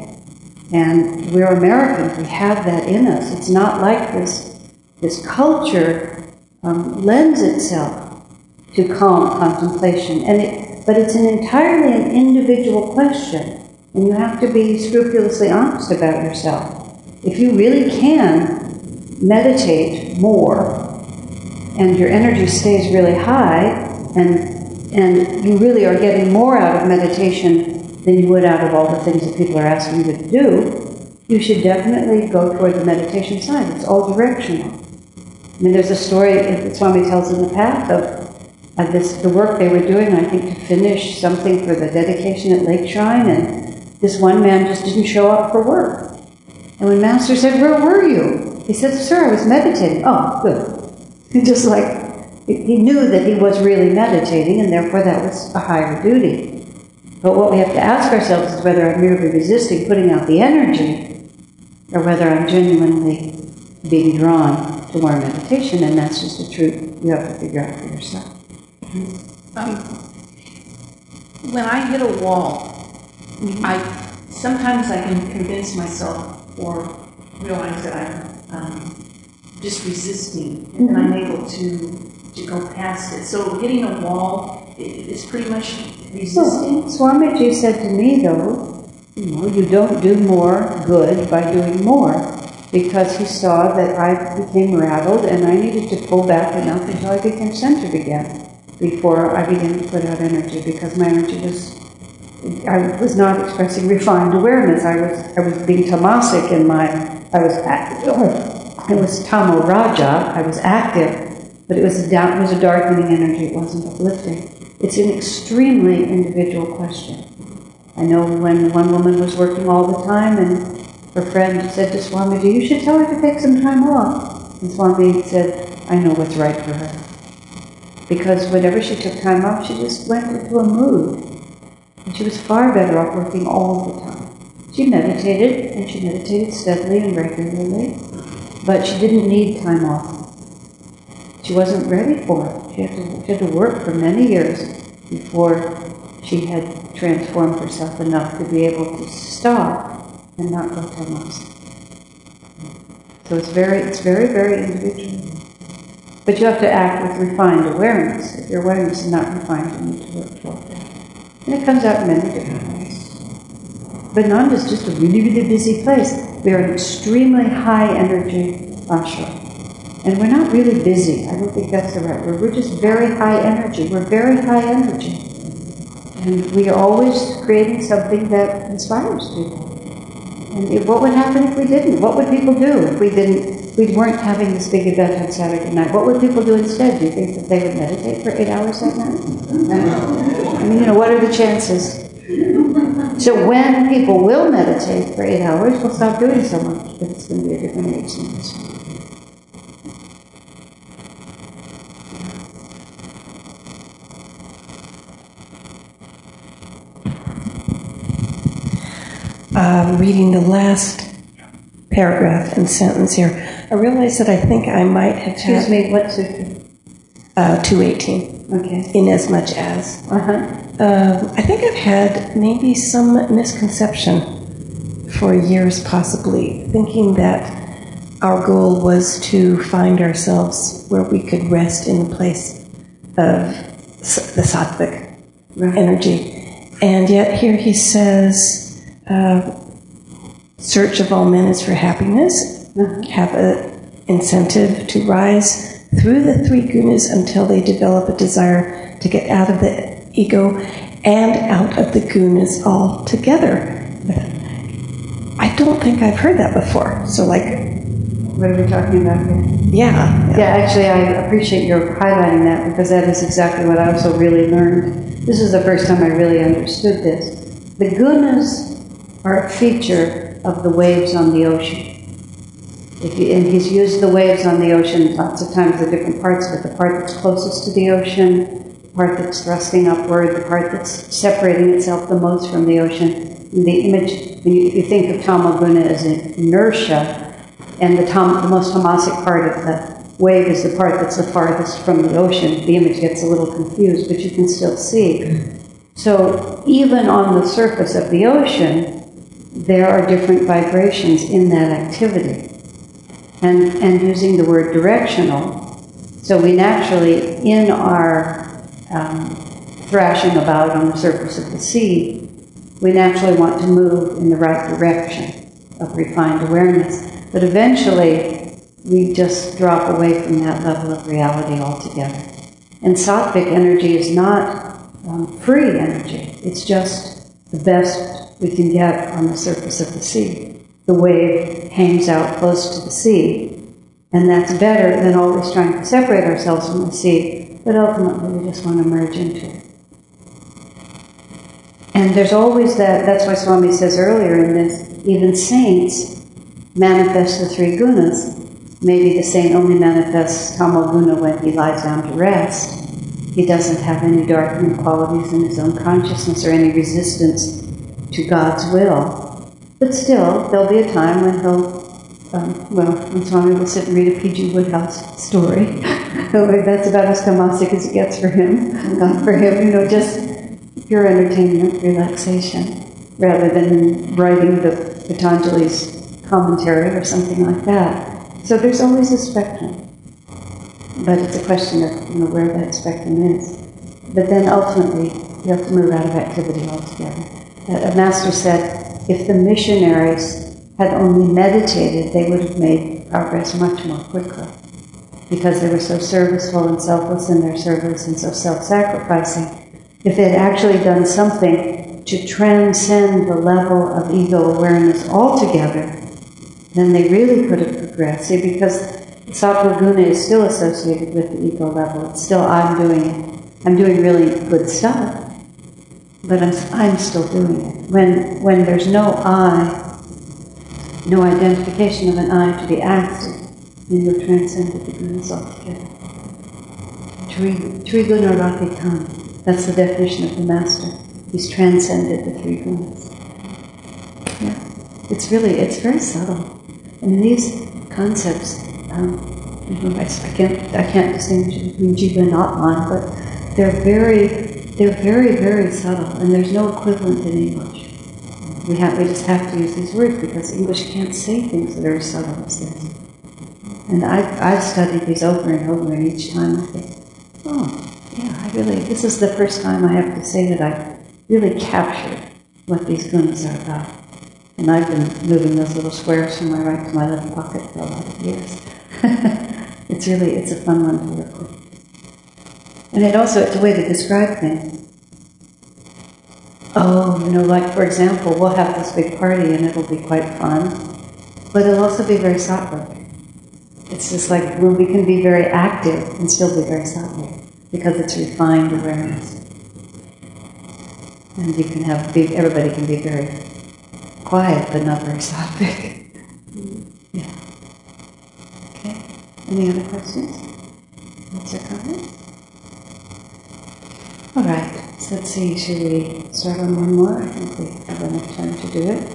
And we're Americans, we have that in us. It's not like this culture lends itself to calm contemplation. But it's entirely an individual question. And you have to be scrupulously honest about yourself. If you really can meditate more, and your energy stays really high, and you really are getting more out of meditation than you would out of all the things that people are asking you to do, you should definitely go toward the meditation side. It's all directional. I mean, there's a story that Swami tells in the path of the work they were doing, I think, to finish something for the dedication at Lake Shrine, and this one man just didn't show up for work. And when Master said, where were you? He said, sir, I was meditating. Oh, good. Just like, he knew that he was really meditating, and therefore that was a higher duty. But what we have to ask ourselves is whether I'm merely resisting putting out the energy, or whether I'm genuinely being drawn to more meditation, and that's just the truth you have to figure out for yourself. When I hit a wall, sometimes I can convince myself or realize that I'm just resisting, and then I'm able to go past it. So hitting a wall is pretty much resisting. Well, Swamiji said to me, though, you don't do more good by doing more, because he saw that I became rattled and I needed to pull back enough until I became centered again before I began to put out energy, because my energy I was not expressing refined awareness. I was being tamasic in it was Tamo Raja. I was active, but it was a darkening energy. It wasn't uplifting. It's an extremely individual question. I know when one woman was working all the time, and her friend said to Swamiji, "You should tell her to take some time off." And Swami said, "I know what's right for her." Because whenever she took time off, she just went into a mood. And she was far better off working all the time. She meditated, and she meditated steadily and regularly, but she didn't need time off. She wasn't ready for it. She had to work for many years before she had transformed herself enough to be able to stop and not go tamas. So it's very, very individual. But you have to act with refined awareness. If your awareness is not refined, you need to work toward that. And it comes out in many different ways. But Nanda is just a really, really busy place. We are an extremely high energy ashram. And we're not really busy. I don't think that's the right word. We're just very high energy. We're very high energy. And we are always creating something that inspires people. And what would happen if we didn't? What would people do if we weren't having this big event on Saturday night? What would people do instead? Do you think that they would meditate for 8 hours that night? I mean, what are the chances? So when people will meditate for 8 hours, we'll stop doing so much, but it's going to be a different age than this one. Reading the last paragraph and sentence here, I realized that I think I might have Excuse me, what sutra? 218. Okay. In as much as. I think I've had maybe some misconception for years, possibly, thinking that our goal was to find ourselves where we could rest in the place of the sattvic energy. And yet here he says, search of all men is for happiness, have an incentive to rise through the three gunas until they develop a desire to get out of the ego and out of the gunas altogether. I don't think I've heard that before. So what are we talking about here? Yeah. Yeah, actually I appreciate your highlighting that, because that is exactly what I also really learned. This is the first time I really understood this. The gunas are a feature of the waves on the ocean. And he's used the waves on the ocean lots of times, the different parts of it. The part that's closest to the ocean, the part that's thrusting upward, the part that's separating itself the most from the ocean. And the image, when you think of tamoguna as inertia, and the most tamasic part of the wave is the part that's the farthest from the ocean, the image gets a little confused, but you can still see. So even on the surface of the ocean, there are different vibrations in that activity. And using the word directional, so we naturally, in our thrashing about on the surface of the sea, we naturally want to move in the right direction of refined awareness. But eventually, we just drop away from that level of reality altogether. And sattvic energy is not free energy. It's just the best we can get on the surface of the sea. The wave hangs out close to the sea, and that's better than always trying to separate ourselves from the sea, but ultimately we just want to merge into it. And there's always that's why Swami says earlier in this, even saints manifest the three gunas. Maybe the saint only manifests tamoguna when he lies down to rest. He doesn't have any darkening qualities in his own consciousness or any resistance to God's will. But still, there'll be a time when he'll, when Swami will sit and read a P.G. Woodhouse story. That's about as tamasic as it gets for him. For him, just pure entertainment, relaxation, rather than writing the Patanjali's commentary or something like that. So there's always a spectrum. But it's a question of where that spectrum is. But then ultimately, you have to move out of activity altogether. A master said, if the missionaries had only meditated, they would have made progress much more quickly. Because they were so serviceful and selfless in their service and so self-sacrificing. If they had actually done something to transcend the level of ego awareness altogether, then they really could have progressed. See, because sattva guna is still associated with the ego level. It's still, I'm doing it. I'm doing really good stuff, but I'm still doing it. When there's no I, no identification of an I to be acted, then you've transcended the gunas altogether. Triguna rapitam. That's the definition of the master. He's transcended the three gunas. Yeah, it's very subtle. And these concepts, I can't distinguish between jiva and atman, but they're very, very subtle, and there's no equivalent in English. We just have to use these words because English can't say things that are as subtle as this. And I've studied these over and over, and each time I think, this is the first time I have to say that I really captured what these gunas are about. And I've been moving those little squares from my right to my left pocket for a lot of years. It's a fun one to work with. And it's a way to describe things. Like for example, we'll have this big party and it'll be quite fun, but it'll also be very sattvic. It's just like we can be very active and still be very sattvic because it's refined awareness. And you can everybody can be very quiet but not very sattvic. Yeah. Okay. Any other questions? What's your comments? All right. So let's see. Should we start on one more? I think we have enough time to do it.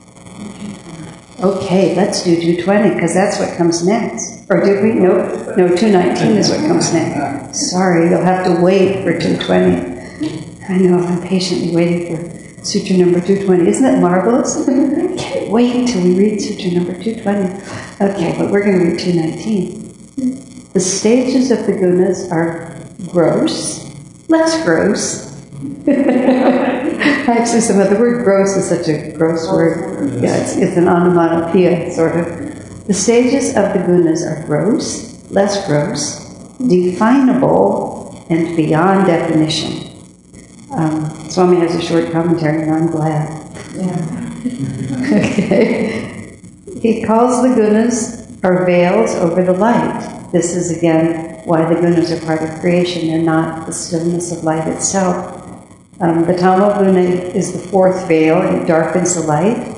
Okay, let's do 220 because that's what comes next. Or did we? No, 219 is what comes next. Sorry, you'll have to wait for 220. I know, I'm patiently waiting for Sutra number 220. Isn't that marvelous? Can't wait till we read Sutra number 220. Okay, but we're going to read 219. The stages of the gunas are gross, less gross. Actually, the word gross is such a gross word. Yeah, it's an onomatopoeia, sort of. The stages of the gunas are gross, less gross, definable, and beyond definition. Swami has a short commentary, and I'm glad. Yeah. Okay. He calls the gunas are veils over the light. This is, again, why the gunas are part of creation. They're not the stillness of light itself. The tamo guna is the fourth veil, and it darkens the light.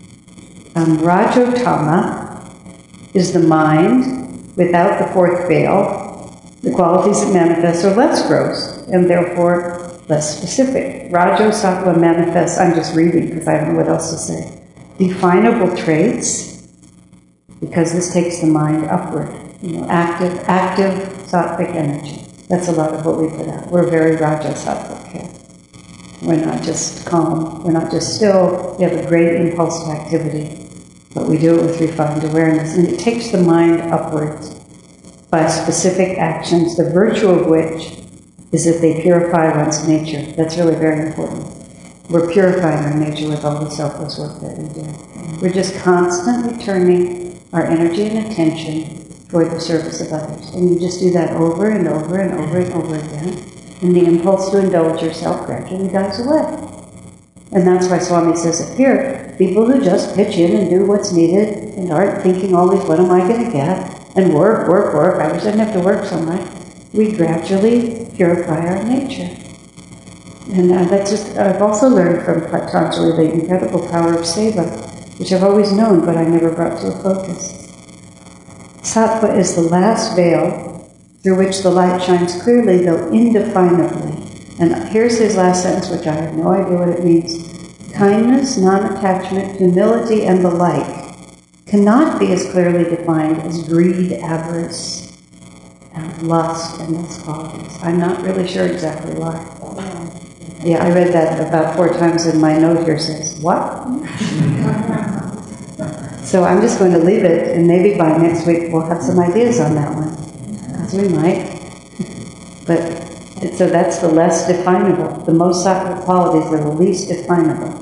Rajotama is the mind without the fourth veil. The qualities it manifests are less gross, and therefore less specific. Rajo Sattva manifests, I'm just reading because I don't know what else to say, definable traits, because this takes the mind upward. Active sattvic energy. That's a lot of what we put out. We're very Raja Sattvic here. We're not just calm. We're not just still. We have a great impulsive activity, but we do it with refined awareness. And it takes the mind upwards by specific actions, the virtue of which is that they purify one's nature. That's really very important. We're purifying our nature with all the selfless work that we do. We're just constantly turning our energy and attention toward the service of others. And you just do that over and over and over and over again. And the impulse to indulge yourself gradually dies away. And that's why Swami says it here. People who just pitch in and do what's needed and aren't thinking always, what am I going to get? And work. I wish I didn't have to work so much. We gradually purify our nature. And I've also learned from Patanjali the incredible power of seva, which I've always known, but I never brought to a focus. Sattva is the last veil through which the light shines clearly, though indefinably. And here's his last sentence, which I have no idea what it means. Kindness, non-attachment, humility, and the like cannot be as clearly defined as greed, avarice, and lust, and those qualities. I'm not really sure exactly why. Yeah, I read that about 4 times, and my note here says, what? So I'm just going to leave it, and maybe by next week we'll have some ideas on that one. Because we might. But so that's the less definable. The most sattvic qualities are the least definable.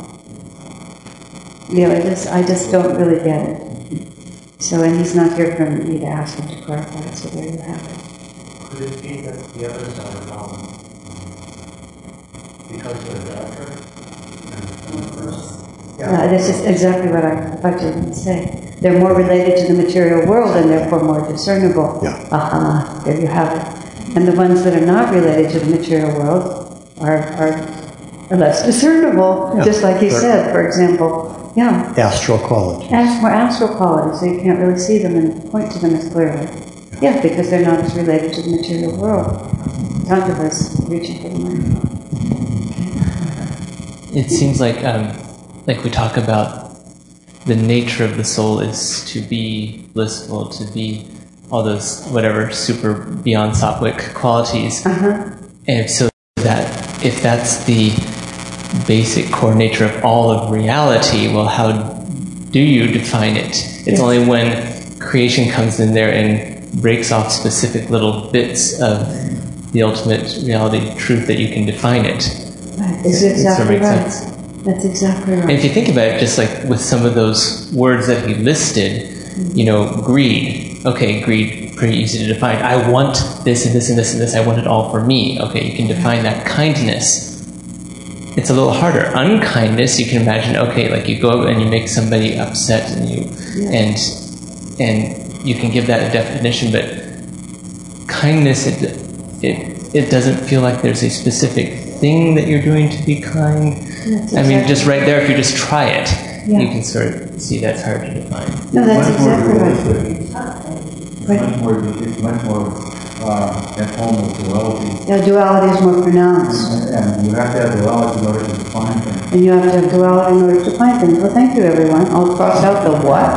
I just don't really get it. So, and he's not here for me to ask him to clarify it, so there you have it. Could it be that the others are because they're darker? This is exactly what I thought you were going to say. They're more related to the material world and therefore more discernible. Yeah. Aha, there you have it. And the ones that are not related to the material world are less discernible, Yeah. just like you said, for example. Yeah. Astral qualities. More astral qualities, so you can't really see them and point to them as clearly. Yeah, because they're not as related to the material world. Tanjava's reaching for the microphone. It seems like we talk about the nature of the soul is to be blissful, to be all those whatever super beyond sattvic qualities, and so that if that's the basic core nature of all of reality, well, how do you define it? It's only when creation comes in there and breaks off specific little bits of the ultimate reality truth that you can define it. Right. Is it exactly right? Sense. That's exactly right. And if you think about it, just like with some of those words that he listed, greed. Okay, greed, pretty easy to define. I want this and this and this and this. I want it all for me. Okay, you can define that. Kindness. It's a little harder. Unkindness, you can imagine. Okay, like you go and you make somebody upset, and and you can give that a definition. But kindness, it doesn't feel like there's a specific thing that you're doing to be kind. That's I mean, exactly just right there, if you just try it, Yeah. you can sort of see that's hard to define. No, that's exactly right. It's much more at home with duality. Yeah, duality is more pronounced. And you have to have duality in order to define things. And you have to have duality in order to find things. Well, thank you, everyone. I'll cross out the what.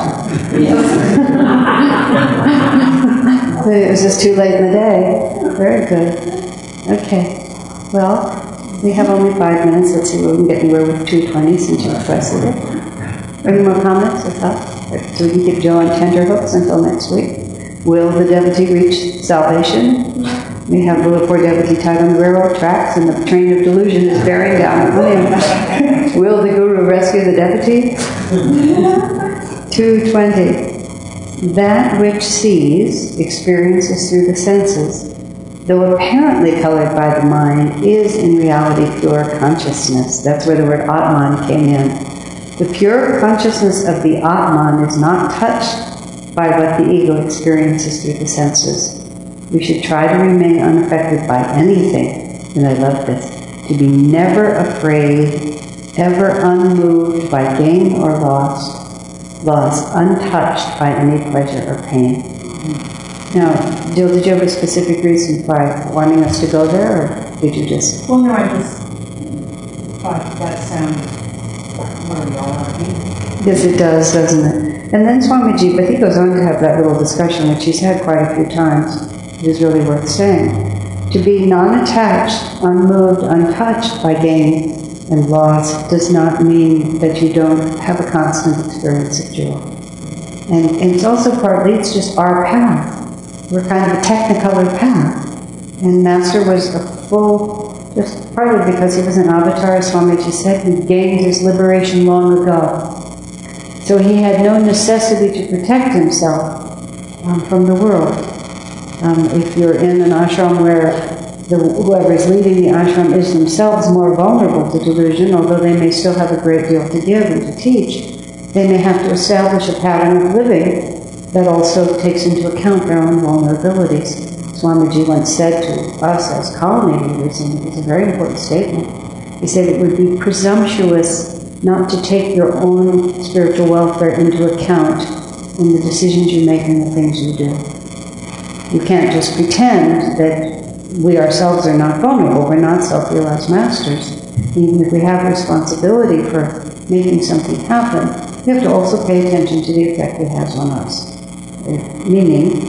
It was just too late in the day. Very good. Okay. Well, we have only 5 minutes. Let's see where we can get anywhere with 2:20 since you requested it. Any more comments or thoughts? So we can keep Joe on tenterhooks until next week. Will the devotee reach salvation? We have the poor devotee tied on the railroad tracks and the train of delusion is bearing down on him. Will the guru rescue the devotee? 2:20. That which sees, experiences through the senses, though apparently colored by the mind, is in reality pure consciousness. That's where the word Atman came in. The pure consciousness of the Atman is not touched by what the ego experiences through the senses. We should try to remain unaffected by anything, and I love this, to be never afraid, ever unmoved by gain or loss, untouched by any pleasure or pain. Now, Jill, did you have a specific reason for wanting us to go there, or did you just... Well, no, I just thought that sounded really all right. Yes, it does, doesn't it? And then Swamiji, but he goes on to have that little discussion, which he's had quite a few times. It is really worth saying. To be non-attached, unmoved, untouched by gain and loss does not mean that you don't have a constant experience of joy. And it's also partly, it's just our path. We're kind of a technicolor path. And Master was a full, just partly because he was an avatar, as Swamiji said, he gained his liberation long ago. So he had no necessity to protect himself from the world. If you're in an ashram where whoever is leading the ashram is themselves more vulnerable to delusion, although they may still have a great deal to give and to teach, they may have to establish a pattern of living that also takes into account their own vulnerabilities. Swamiji once said to us as colony leaders, and it was a very important statement, he said it would be presumptuous not to take your own spiritual welfare into account in the decisions you make and the things you do. You can't just pretend that we ourselves are not vulnerable. We're not self-realized masters. Even if we have responsibility for making something happen, we have to also pay attention to the effect it has on us. Meaning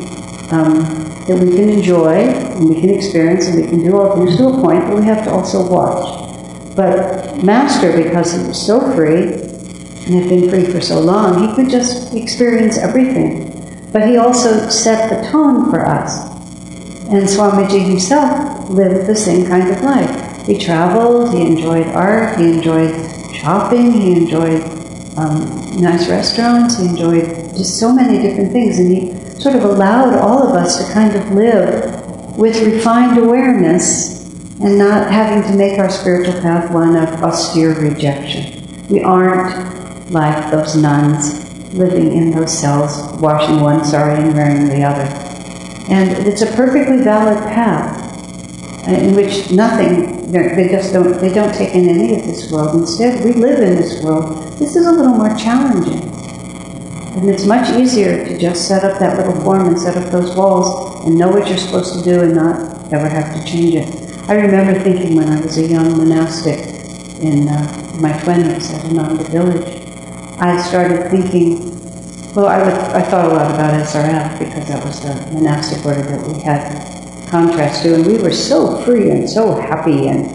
that we can enjoy, and we can experience, and we can do all things to a point, but we have to also watch. But Master, because he was so free, and had been free for so long, he could just experience everything. But he also set the tone for us. And Swamiji himself lived the same kind of life. He traveled, he enjoyed art, he enjoyed shopping, he enjoyed nice restaurants, he enjoyed just so many different things. And he sort of allowed all of us to kind of live with refined awareness and not having to make our spiritual path one of austere rejection. We aren't like those nuns living in those cells, washing one sari and wearing the other. And it's a perfectly valid path in which nothing, they don't take in any of this world. Instead, we live in this world. This is a little more challenging. And it's much easier to just set up that little form and set up those walls and know what you're supposed to do and not ever have to change it. I remember thinking when I was a young monastic in my 20s at Ananda Village, I started thinking, well, I thought a lot about SRF because that was the monastic order that we had contrast to, and we were so free and so happy, and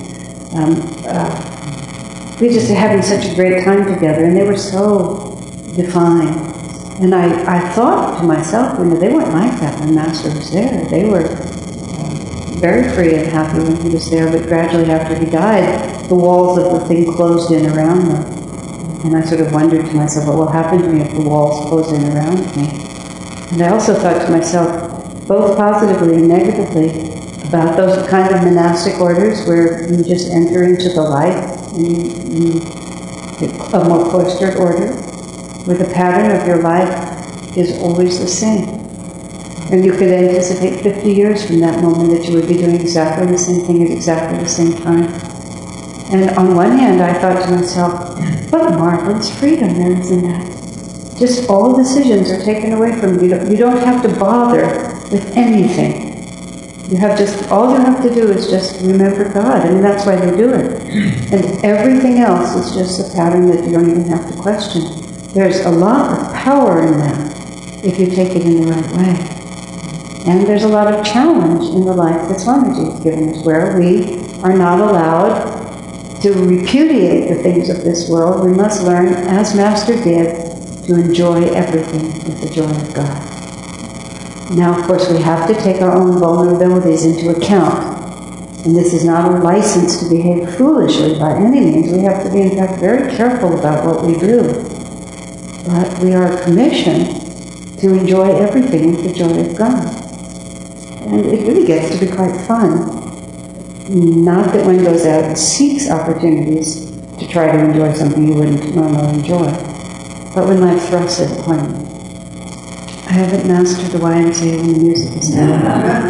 we just were having such a great time together, and they were so defined. And I thought to myself, they weren't like that when Master was there. They were very free and happy when he was there, but gradually after he died, the walls of the thing closed in around them. And I sort of wondered to myself, what will happen to me if the walls close in around me? And I also thought to myself, both positively and negatively, about those kind of monastic orders where you just enter into the light and a more cloistered order, where the pattern of your life is always the same. And you could anticipate 50 years from that moment that you would be doing exactly the same thing at exactly the same time. And on one hand, I thought to myself, what marvelous freedom there is in that. Just all decisions are taken away from you. You don't have to bother with anything. All you have to do is just remember God. I mean, that's why they do it. And everything else is just a pattern that you don't even have to question. There's a lot of power in that if you take it in the right way. And there's a lot of challenge in the life that Swamiji has given us, where we are not allowed to repudiate the things of this world. We must learn, as Master did, to enjoy everything with the joy of God. Now, of course, we have to take our own vulnerabilities into account. And this is not a license to behave foolishly by any means. We have to be, in fact, very careful about what we do. But we are commissioned to enjoy everything with the joy of God. And it really gets to be quite fun. Not that one goes out and seeks opportunities to try to enjoy something you wouldn't normally enjoy, but when life thrusts it upon you. I haven't mastered the YMCA when the music is down,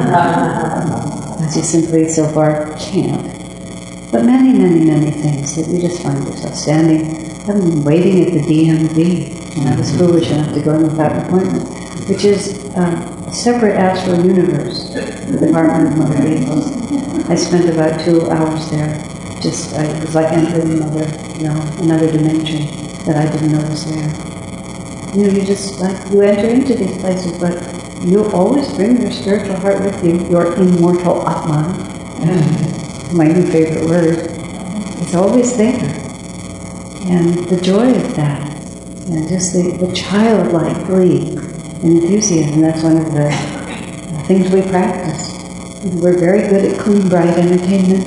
as you simply so far can't. But many, many, many things that you just find yourself standing. I've been waiting at the DMV, and I was foolish enough to go in without an appointment, which is a separate astral universe, the Department of Motor Vehicles. I spent about 2 hours there. It was like entering another dimension that I didn't know was there. You enter into these places, but you always bring your spiritual heart with you, your immortal Atman, my new favorite word. It's always there. And the joy of that, and just the childlike glee and enthusiasm, that's one of the things we practice. We're very good at clean, bright entertainment.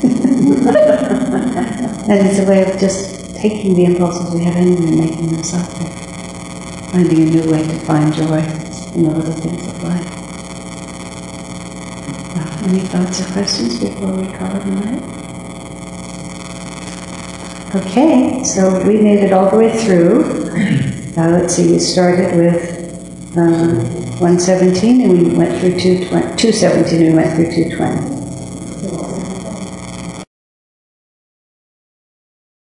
And it's a way of just taking the impulses we have anyway and making them softer. Finding a new way to find joy in the little things of life. Any thoughts or questions before we call it a night? Okay, so we made it all the way through. Let's see, we started with 117 and we went through 217 and we went through 220.